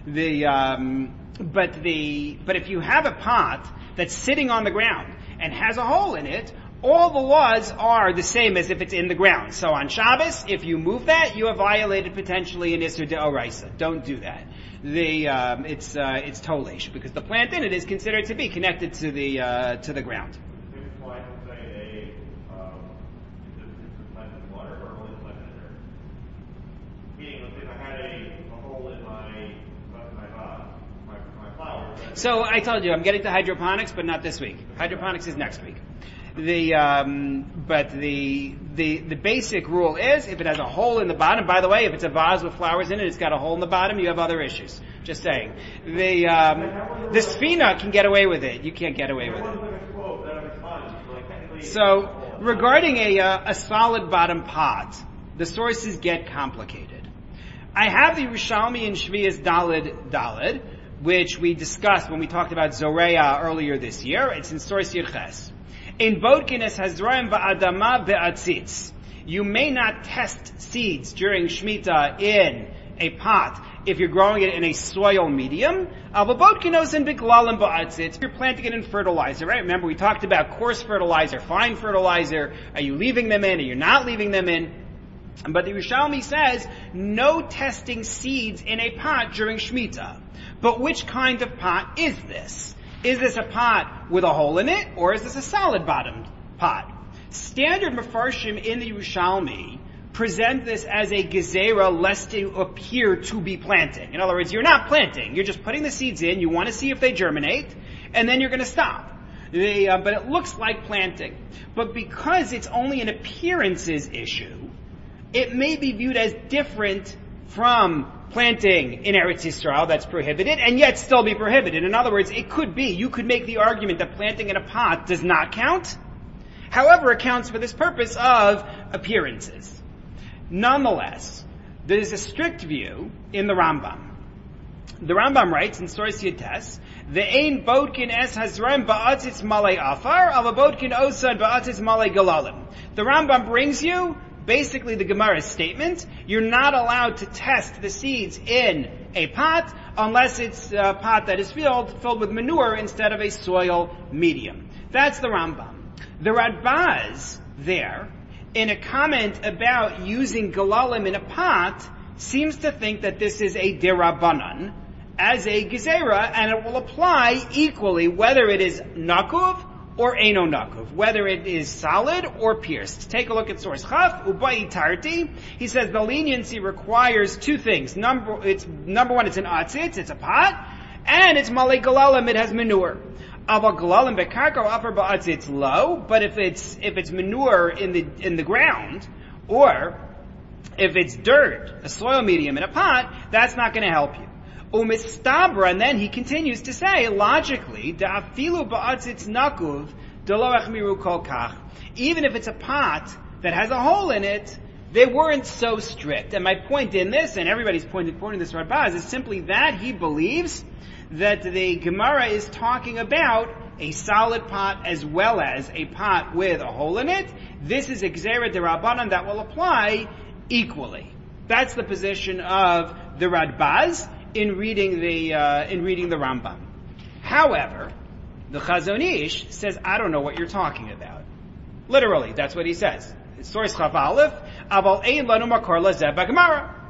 But if you have a pot that's sitting on the ground and has a hole in it, all the laws are the same as if it's in the ground. So on Shabbos, if you move that, you have violated potentially an Isser De'oraisa. Don't do that. It's tolesh because the plant in it is considered to be connected to the ground. So I told you I'm getting to hydroponics, but not this week. Hydroponics is next week. But the basic rule is if it has a hole in the bottom. By the way, if it's a vase with flowers in it, it's got a hole in the bottom. You have other issues. Just saying. The Sfina can get away with it. You can't get away with it. So regarding a solid bottom pot, the sources get complicated. I have the Yerushalmi in Shvias Daled, which we discussed when we talked about Zoreya earlier this year. It's in source Yirches. In Bodkines Hazroim Ba'adama Be'atzitz. You may not test seeds during Shemitah in a pot if you're growing it in a soil medium. But Bodkinos and Biklalim Ba'atzitz, you're planting it in fertilizer, right? Remember we talked about coarse fertilizer, fine fertilizer. Are you leaving them in? Are you not leaving them in? But the Yerushalmi says, no testing seeds in a pot during Shemitah. But which kind of pot is this? Is this a pot with a hole in it, or is this a solid-bottomed pot? Standard Mefarshim in the Yerushalmi present this as a gezerah lest it appear to be planting. In other words, you're not planting. You're just putting the seeds in. You want to see if they germinate, and then you're going to stop. But it looks like planting. But because it's only an appearances issue, it may be viewed as different from planting in Eretz Yisrael that's prohibited, and yet still be prohibited. In other words, it could be, you could make the argument that planting in a pot does not count. However, it counts for this purpose of appearances. Nonetheless, there is a strict view in the Rambam. The Rambam writes in Source Yutes, "Ve'ein bodkin es hazraim ba'atzitz malei afar, ava bodkin osad ba'atzitz malei galalim." The Rambam brings you basically the Gemara's statement. You're not allowed to test the seeds in a pot unless it's a pot that is filled with manure instead of a soil medium. That's the Rambam. The Radbaz there, in a comment about using galalim in a pot, seems to think that this is a derabanan as a gezerah, and it will apply equally whether it is nakuv or eno nakuv, whether it is solid or pierced. Take a look at source Chaf, Ubai Tarti. He says the leniency requires two things. Number one, it's an atzitz, it's a pot, and it's malei galalim, it has manure. Aval galalim bekarka upper ba'atzitz low, but if it's manure in the ground, or if it's dirt, a soil medium in a pot, that's not going to help you. Umistabra, and then he continues to say, logically, da'afilu ba'atzitz nakuv delo echmiru kol kach. Even if it's a pot that has a hole in it, they weren't so strict. And my point in this, and everybody's pointing this Radbaz, is simply that he believes that the Gemara is talking about a solid pot as well as a pot with a hole in it. This is a Gzera D'Rabbanan that will apply equally. That's the position of the Radbaz in reading the Rambam. However, the Chazon Ish says, I don't know what you're talking about. Literally, that's what he says. Source Chav Aleph, Aval Ein Lanu Makor Lazeh B'Gemara.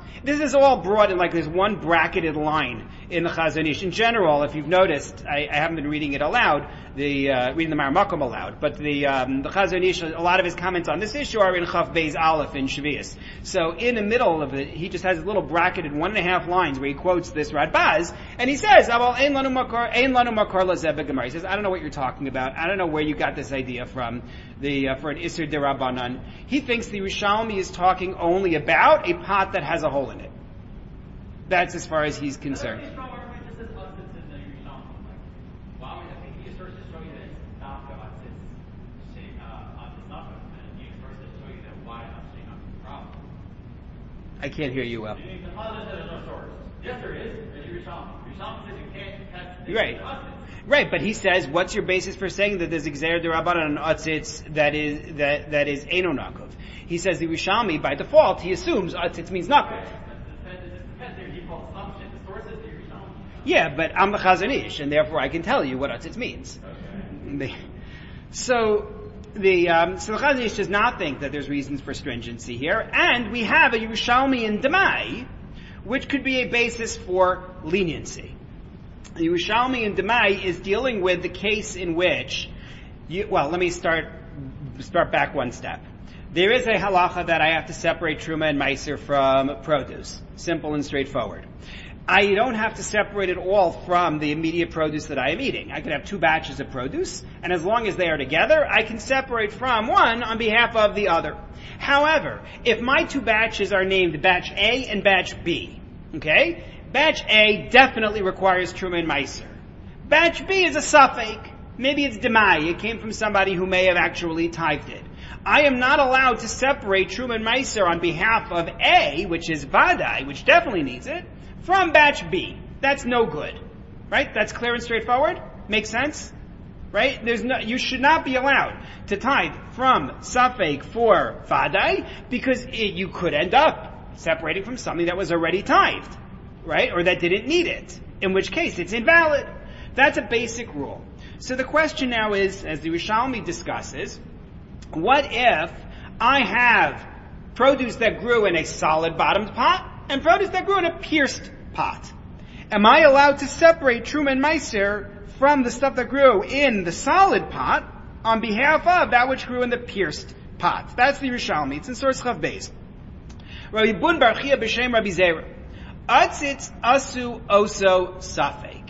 This is all brought in like there's one bracketed line in the Chazon Ish. In general, if you've noticed, I haven't been reading it aloud, reading the Maramakom aloud, but the Chazon Ish, a lot of his comments on this issue are in Chaf Beis Aleph in Shvius. So in the middle of it, he just has little bracketed 1.5 lines where he quotes this Radbaz, and he says, Ein lanu makar lazeh b'Gemara. He says, I don't know what you're talking about. I don't know where you got this idea from, for an Isser Derabanan. He thinks the Yerushalmi is talking only about a pot that has a hole in it. That's as far as he's concerned. I can't hear you well. Yes, there is. Yerushalmi says you can't test. Right. Right, but he says, what's your basis for saying that there's Gzeir Derabanan on Atzitz that is Eino Nakov? He says the Yerushalmi, by default, he assumes Atzitz means Nakov. Yeah, but I'm the Chazon Ish, and therefore I can tell you what Atzitz means. Okay. So the Chazon Ish does not think that there's reasons for stringency here, and we have a Yerushalmi in Demai, which could be a basis for leniency. The Yerushalmi in Demai is dealing with the case in which, let me start back one step. There is a halacha that I have to separate Truma and Meiser from produce. Simple and straightforward. I don't have to separate it all from the immediate produce that I am eating. I can have 2 batches of produce, and as long as they are together, I can separate from one on behalf of the other. However, if my 2 batches are named batch A and batch B, okay? Batch A definitely requires Truma and Meiser. Batch B is a suffix. Maybe it's Demai. It came from somebody who may have actually tithed it. I am not allowed to separate Truma and Meiser on behalf of A, which is Vadai, which definitely needs it, from batch B. That's no good. Right? That's clear and straightforward? Makes sense? Right? You should not be allowed to tithe from Safek for Vadai, because you could end up separating from something that was already tithed. Right? Or that didn't need it. In which case, it's invalid. That's a basic rule. So the question now is, as the Yerushalmi discusses, what if I have produce that grew in a solid bottomed pot and produce that grew in a pierced pot? Am I allowed to separate Truma and Meiser from the stuff that grew in the solid pot on behalf of that which grew in the pierced pot? That's the Yerushalmi. It's in source Chav Beis. Rabbi Bun Bar Chia b'Shem Rabbi Zera. Atzitz asu oso safek.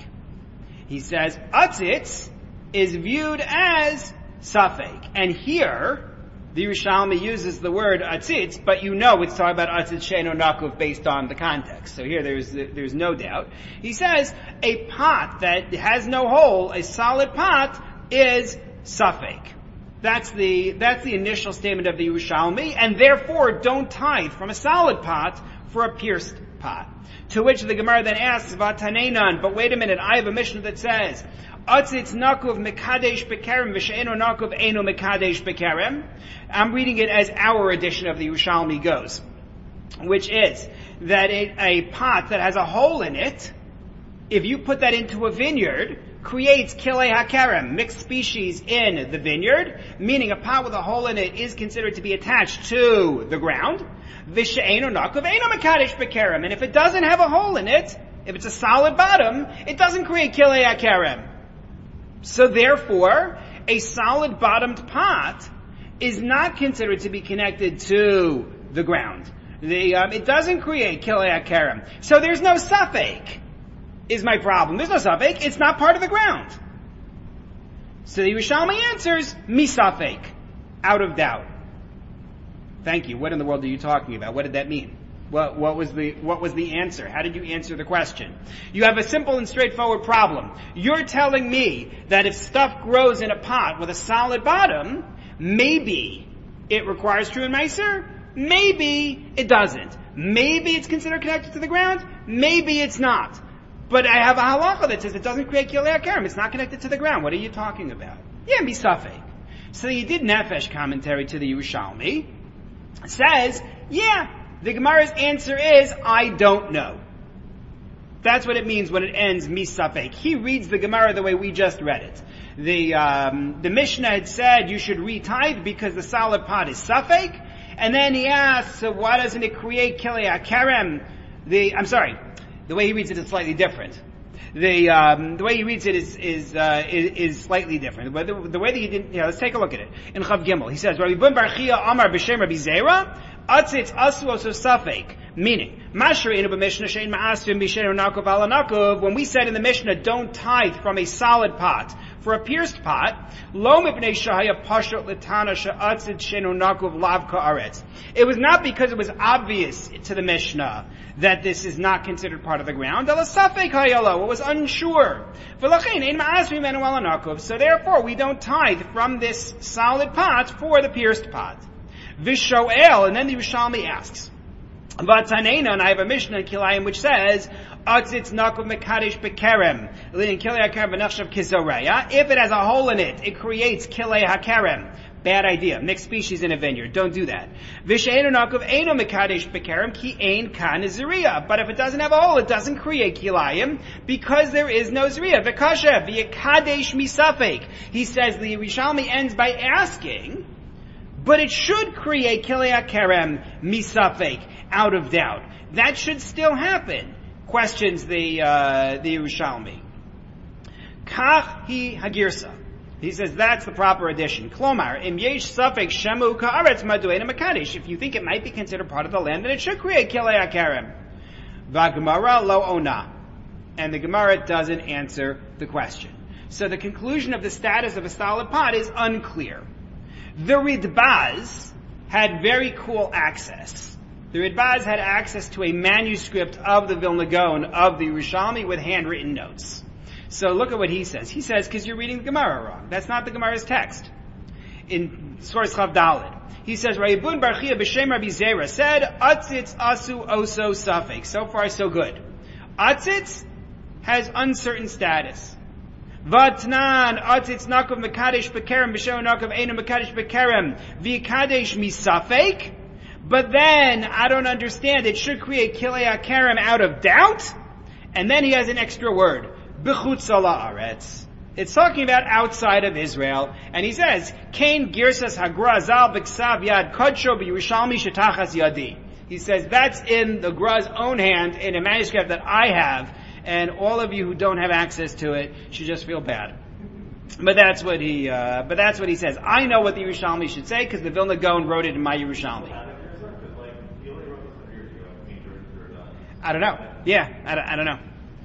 He says atzitz is viewed as safek. And here, the Yerushalmi uses the word atzitz, but you know it's talking about atzitz she'eino nakuv based on the context. So here there's no doubt. He says a pot that has no hole, a solid pot, is safek. That's the initial statement of the Yerushalmi, and therefore don't tithe from a solid pot for a pierced pot. To which the Gemara then asks, Vatanenan, but wait a minute, I have a Mishnah that says, Atzitz nakuv mekadesh bekerem v'she'eno nakuv eno mekadesh bekerem. I'm reading it as our edition of the Yerushalmi goes, which is that a pot that has a hole in it, if you put that into a vineyard, creates kilei hakerem, mixed species in the vineyard, meaning a pot with a hole in it is considered to be attached to the ground. V'she'eno nakuv eno mekadesh bekerem. And if it doesn't have a hole in it, if it's a solid bottom, it doesn't create kilei hakerem. So therefore, a solid bottomed pot is not considered to be connected to the ground. It doesn't create kilei hakerem. So there's no safek, is my problem. There's no safek. It's not part of the ground. So the Yerushalmi answers, misafek, out of doubt. Thank you. What in the world are you talking about? What did that mean? What was the answer? How did you answer the question? You have a simple and straightforward problem. You're telling me that if stuff grows in a pot with a solid bottom, maybe it requires Truma and Meiser, maybe it doesn't. Maybe it's considered connected to the ground, maybe it's not. But I have a halacha that says it doesn't create kilei hakerem. It's not connected to the ground. What are you talking about? Yeah, misafek. So you did nefesh commentary to the Yerushalmi. It says, yeah, the Gemara's answer is, I don't know. That's what it means when it ends misafek. He reads the Gemara the way we just read it. The Mishnah had said you should re-tithe because the solid pot is safek, And then he asks, so why doesn't it create Kilei HaKerem? The way he reads it is slightly different. The way he reads it is slightly different. But the way that he didn't, let's take a look at it. In Chav Gimel, he says, Rabbi Bun Bar Chia Amar B'Shem Rabbi Zera, Atzitz Asu Oso Safek. Meaning, Mashra Inu B'Mishnah Shein Ma'asrim B'Shem Nakov Ala Nakov, when we said in the Mishnah, don't tithe from a solid pot for a pierced pot, Lo Mipnei Shahaya Pashot L'Tana Sha'atzitz Shenu Nakov Lav Ka'aretz. It was not because it was obvious to the Mishnah that this is not considered part of the ground. It was unsure. So therefore, we don't tithe from this solid pot for the pierced pot. Vishoel, and then the Yerushalmi asks, Vatanena, and I have a Mishnah in Kilayim which says, Atzitz Nakov Mekadesh Bekerem, Lin Kilei HaKerem V'Nachshav Kizoreya. If it has a hole in it, it creates Kilei HaKerem. Bad idea. Mixed species in a vineyard. Don't do that. V'she'enu nakov eino mekadesh bekerem ki ein kan zeriya. But if it doesn't have a hole, it doesn't create kilayim because there is no zeriya. V'kasha v'yakadesh misafek. He says the Yerushalmi ends by asking, but it should create Kilei HaKerem misafek, out of doubt. That should still happen. Questions the Yerushalmi. Kach hi hagirsa. He says that's the proper addition. Klomar, im yesh safek shemu ka'aretz maduena mekadesh. If you think it might be considered part of the land, then it should create Kilei HaKerem. V'Gemara lo ona. And the Gemara doesn't answer the question. So the conclusion of the status of a solid pot is unclear. The Ridbaz had very cool access. The Ridbaz had access to a manuscript of the Vilna Gaon of the Yerushalmi with handwritten notes. So look at what he says. He says, because you're reading the Gemara wrong. That's not the Gemara's text. In Source Chav Daled, he says, Rabbi Bun Bar Chia B'Shem Rabbi Zera said, Atzitz Asu Oso Safek. So far, so good. Atzitz has uncertain status. Vatnan Atzitz Nakov Mekadesh Bekerem B'Shem Nakov Eino Mekadesh Bekerem V'Kadesh Misafek. But then, I don't understand, it should create Kilei HaKerem out of doubt? And then he has an extra word. B'chutz ha'aretz. It's talking about outside of Israel. And he says, Kain girsas hagra zal b'ksav yad kodsho b'Yerushalmi shetachas yadi. He says, that's in the Gra's own hand in a manuscript that I have. And all of you who don't have access to it should just feel bad. But that's what he says. I know what the Yerushalmi should say because the Vilna Gaon wrote it in my Yerushalmi. I don't know. Yeah, I don't know.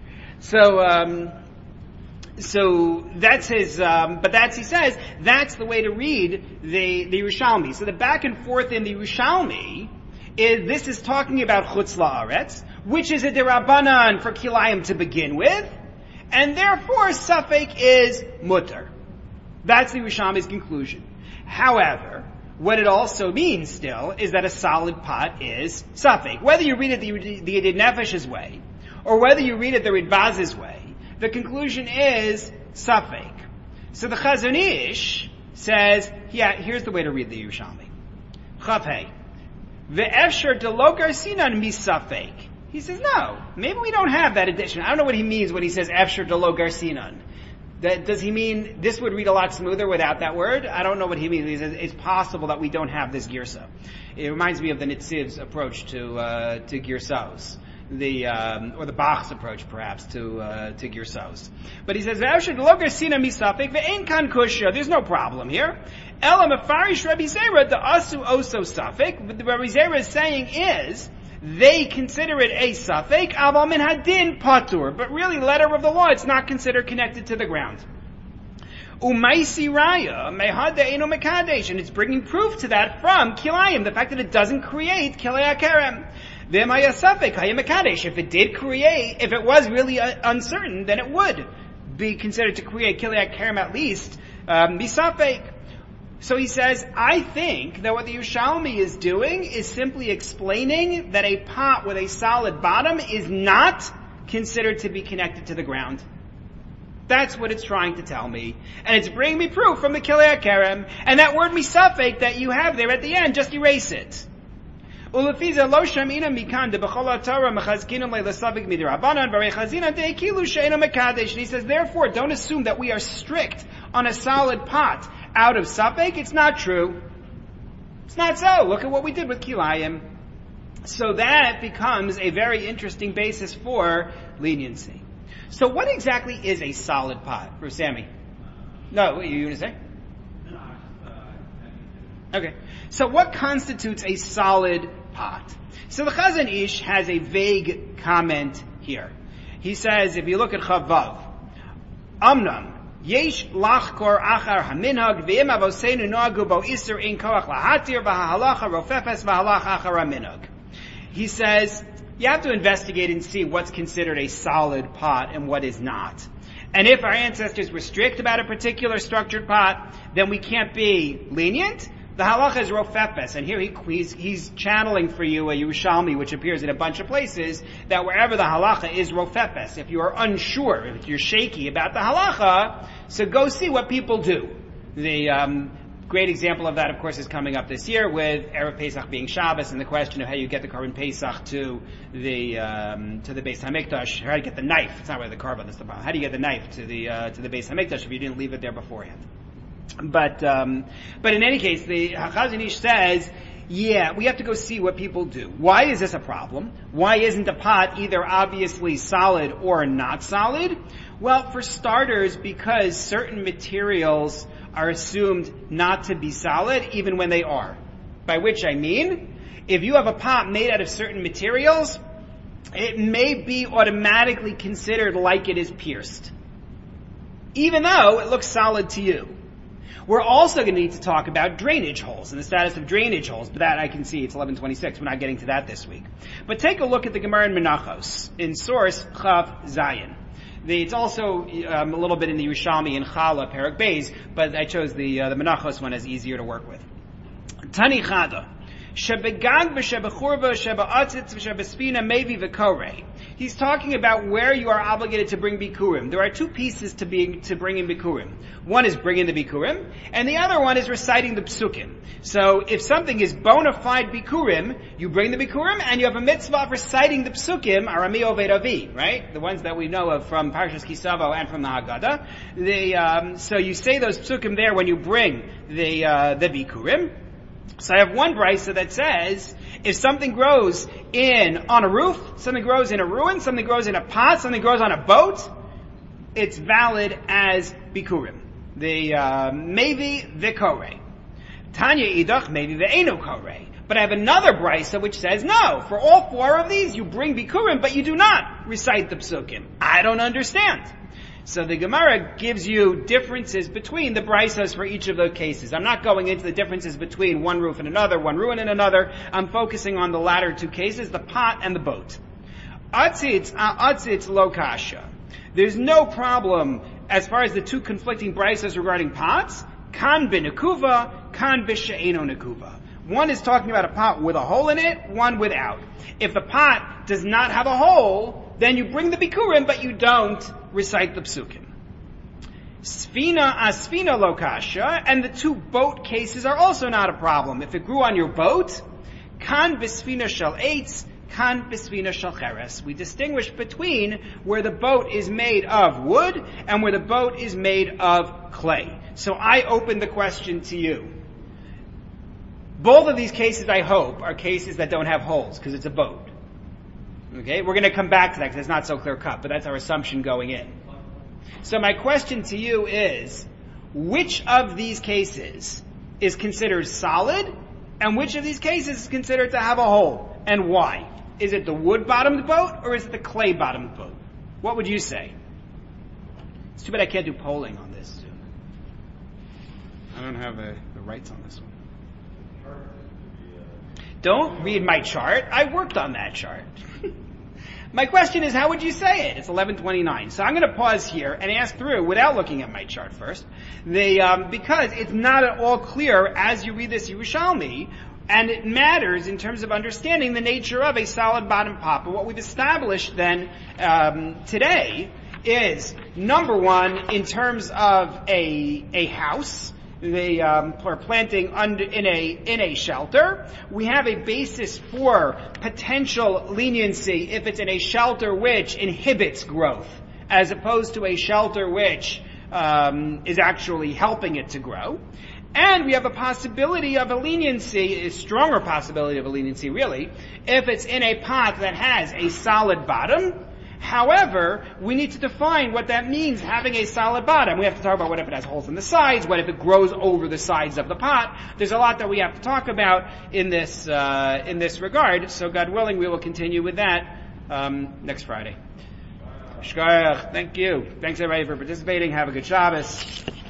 So that's his, but that's, he says, that's the way to read the Yerushalmi. So the back and forth in the Yerushalmi is, this is talking about Chutz La'aretz, which is a derabanan for Kilayim to begin with, and therefore Safek is mutter. That's the Yerushalmi's conclusion. However, what it also means still is that a solid pot is Safek. Whether you read it the Yedid Nefesh's way, or whether you read it the Ridbaz's way, the conclusion is Safek. So the Chazon Ish says, here's the way to read the Yerushalmi. Chavhei. Ve'efsher delo garsinan misafek. He says, no, maybe we don't have that addition. I don't know what he means when he says efsher delo garsinan. Does he mean this would read a lot smoother without that word? I don't know what he means. He says it's possible that we don't have this girsa. It reminds me of the Nitziv's approach to girsaos. Or the Bach's approach, perhaps, to Girsaos. But he says, there's no problem here. Ela mefarish Rabbi Zera, the asu oso safek. What the Rabbi Zera is saying is, they consider it a safek, aval min hadin patur. But really, letter of the law, it's not considered connected to the ground. Umaisi raya mehada eno mekadesh, and it's bringing proof to that from Kilayim, the fact that it doesn't create Kilei HaKerem. If it did create, if it was really uncertain, then it would be considered to create Kilei HaKerem at least, misafek. So he says, I think that what the Yerushalmi is doing is simply explaining that a pot with a solid bottom is not considered to be connected to the ground. That's what it's trying to tell me. And it's bringing me proof from the Kilei HaKerem, and that word misafek that you have there at the end, just erase it. And he says, therefore, don't assume that we are strict on a solid pot out of safek. It's not true. It's not so. Look at what we did with Kilayim. So that becomes a very interesting basis for leniency. So what exactly is a solid pot? For Sammy? No, what are you going to say? Okay. So what constitutes a solid pot? So the Chazon Ish has a vague comment here. He says, if you look at Chavav, Amnam, Yesh lachkor achar haminhag v'im avoseinu noagu bo iser in koach lahatir v'hahalacha rofefes v'halach achar haminhag. He says, you have to investigate and see what's considered a solid pot and what is not. And if our ancestors were strict about a particular structured pot, then we can't be lenient. The halacha is rofefes, and here he's channeling for you a Yerushalmi, which appears in a bunch of places, that wherever the halacha is rofefes, if you are unsure, if you're shaky about the halacha, so go see what people do. The great example of that, of course, is coming up this year with Erev Pesach being Shabbos, and the question of how you get the Korban Pesach to the Beis Hamikdash, how do you get the knife? It's not really the Korban, that's the problem. How do you get the knife to the Beis Hamikdash if you didn't leave it there beforehand? But in any case, the Chazon Ish says, yeah, we have to go see what people do. Why is this a problem? Why isn't a pot either obviously solid or not solid? Well, for starters, because certain materials are assumed not to be solid even when they are. By which I mean, if you have a pot made out of certain materials, it may be automatically considered like it is pierced, even though it looks solid to you. We're also going to need to talk about drainage holes and the status of drainage holes, but that I can see, it's 11:26. We're not getting to that this week. But take a look at the Gemara in Menachos, in source Chav Zayin. It's also a little bit in the Yerushalmi in Chala, Perek Beis, but I chose the Menachos one as easier to work with. Tani Chada. Shebegag v'shebechurva shebe'atzitz v'shebespina mevi v'korei. He's talking about where you are obligated to bring bikurim. There are two pieces to bring in bikurim. One is bringing the bikurim, and the other one is reciting the psukim. So if something is bona fide bikurim, you bring the bikurim, and you have a mitzvah of reciting the psukim, Arami Oved Avi, right? The ones that we know of from Parshas Kisavo and from the Haggadah. So you say those psukim there when you bring the bikurim. So I have one brisa that says, if something grows on a roof, something grows in a ruin, something grows in a pot, something grows on a boat, it's valid as bikurim. The mevi v'korei. Tanya idach mevi ve'enu korei. But I have another brisa which says, no, for all four of these you bring bikurim, but you do not recite the psukim. I don't understand. So the Gemara gives you differences between the brisas for each of the cases. I'm not going into the differences between one roof and another, one ruin and another. I'm focusing on the latter two cases, the pot and the boat. Atzitz lo kasha. There's no problem as far as the two conflicting brisas regarding pots. Kan b'nekuva, kan b'she'eno nekuva. One is talking about a pot with a hole in it, one without. If the pot does not have a hole, then you bring the bikurim, but you don't recite the psukim. Sfina lo kasha, and the two boat cases are also not a problem. If it grew on your boat, kan b'sfina shel eitz, kan b'sfina shel cheres. We distinguish between where the boat is made of wood and where the boat is made of clay. So I open the question to you. Both of these cases, I hope, are cases that don't have holes, because it's a boat. Okay? We're going to come back to that, because it's not so clear cut, but that's our assumption going in. So my question to you is, which of these cases is considered solid, and which of these cases is considered to have a hole, and why? Is it the wood-bottomed boat, or is it the clay-bottomed boat? What would you say? It's too bad I can't do polling on this. I don't have the rights on this one. Don't read my chart. I worked on that chart. My question is, how would you say it? It's 11:29. So I'm going to pause here and ask through without looking at my chart first. Because it's not at all clear as you read this Yerushalmi, and it matters in terms of understanding the nature of a solid bottom pot. But what we've established then today is, number one, in terms of a house, they are planting in a shelter. We have a basis for potential leniency if it's in a shelter which inhibits growth, as opposed to a shelter which is actually helping it to grow. And we have a possibility of a leniency, a stronger possibility of a leniency really, if it's in a pot that has a solid bottom. However, we need to define what that means, having a solid bottom. We have to talk about what if it has holes in the sides, what if it grows over the sides of the pot. There's a lot that we have to talk about in this regard. So God willing, we will continue with that next Friday. Shkoyach, thank you. Thanks everybody for participating. Have a good Shabbos.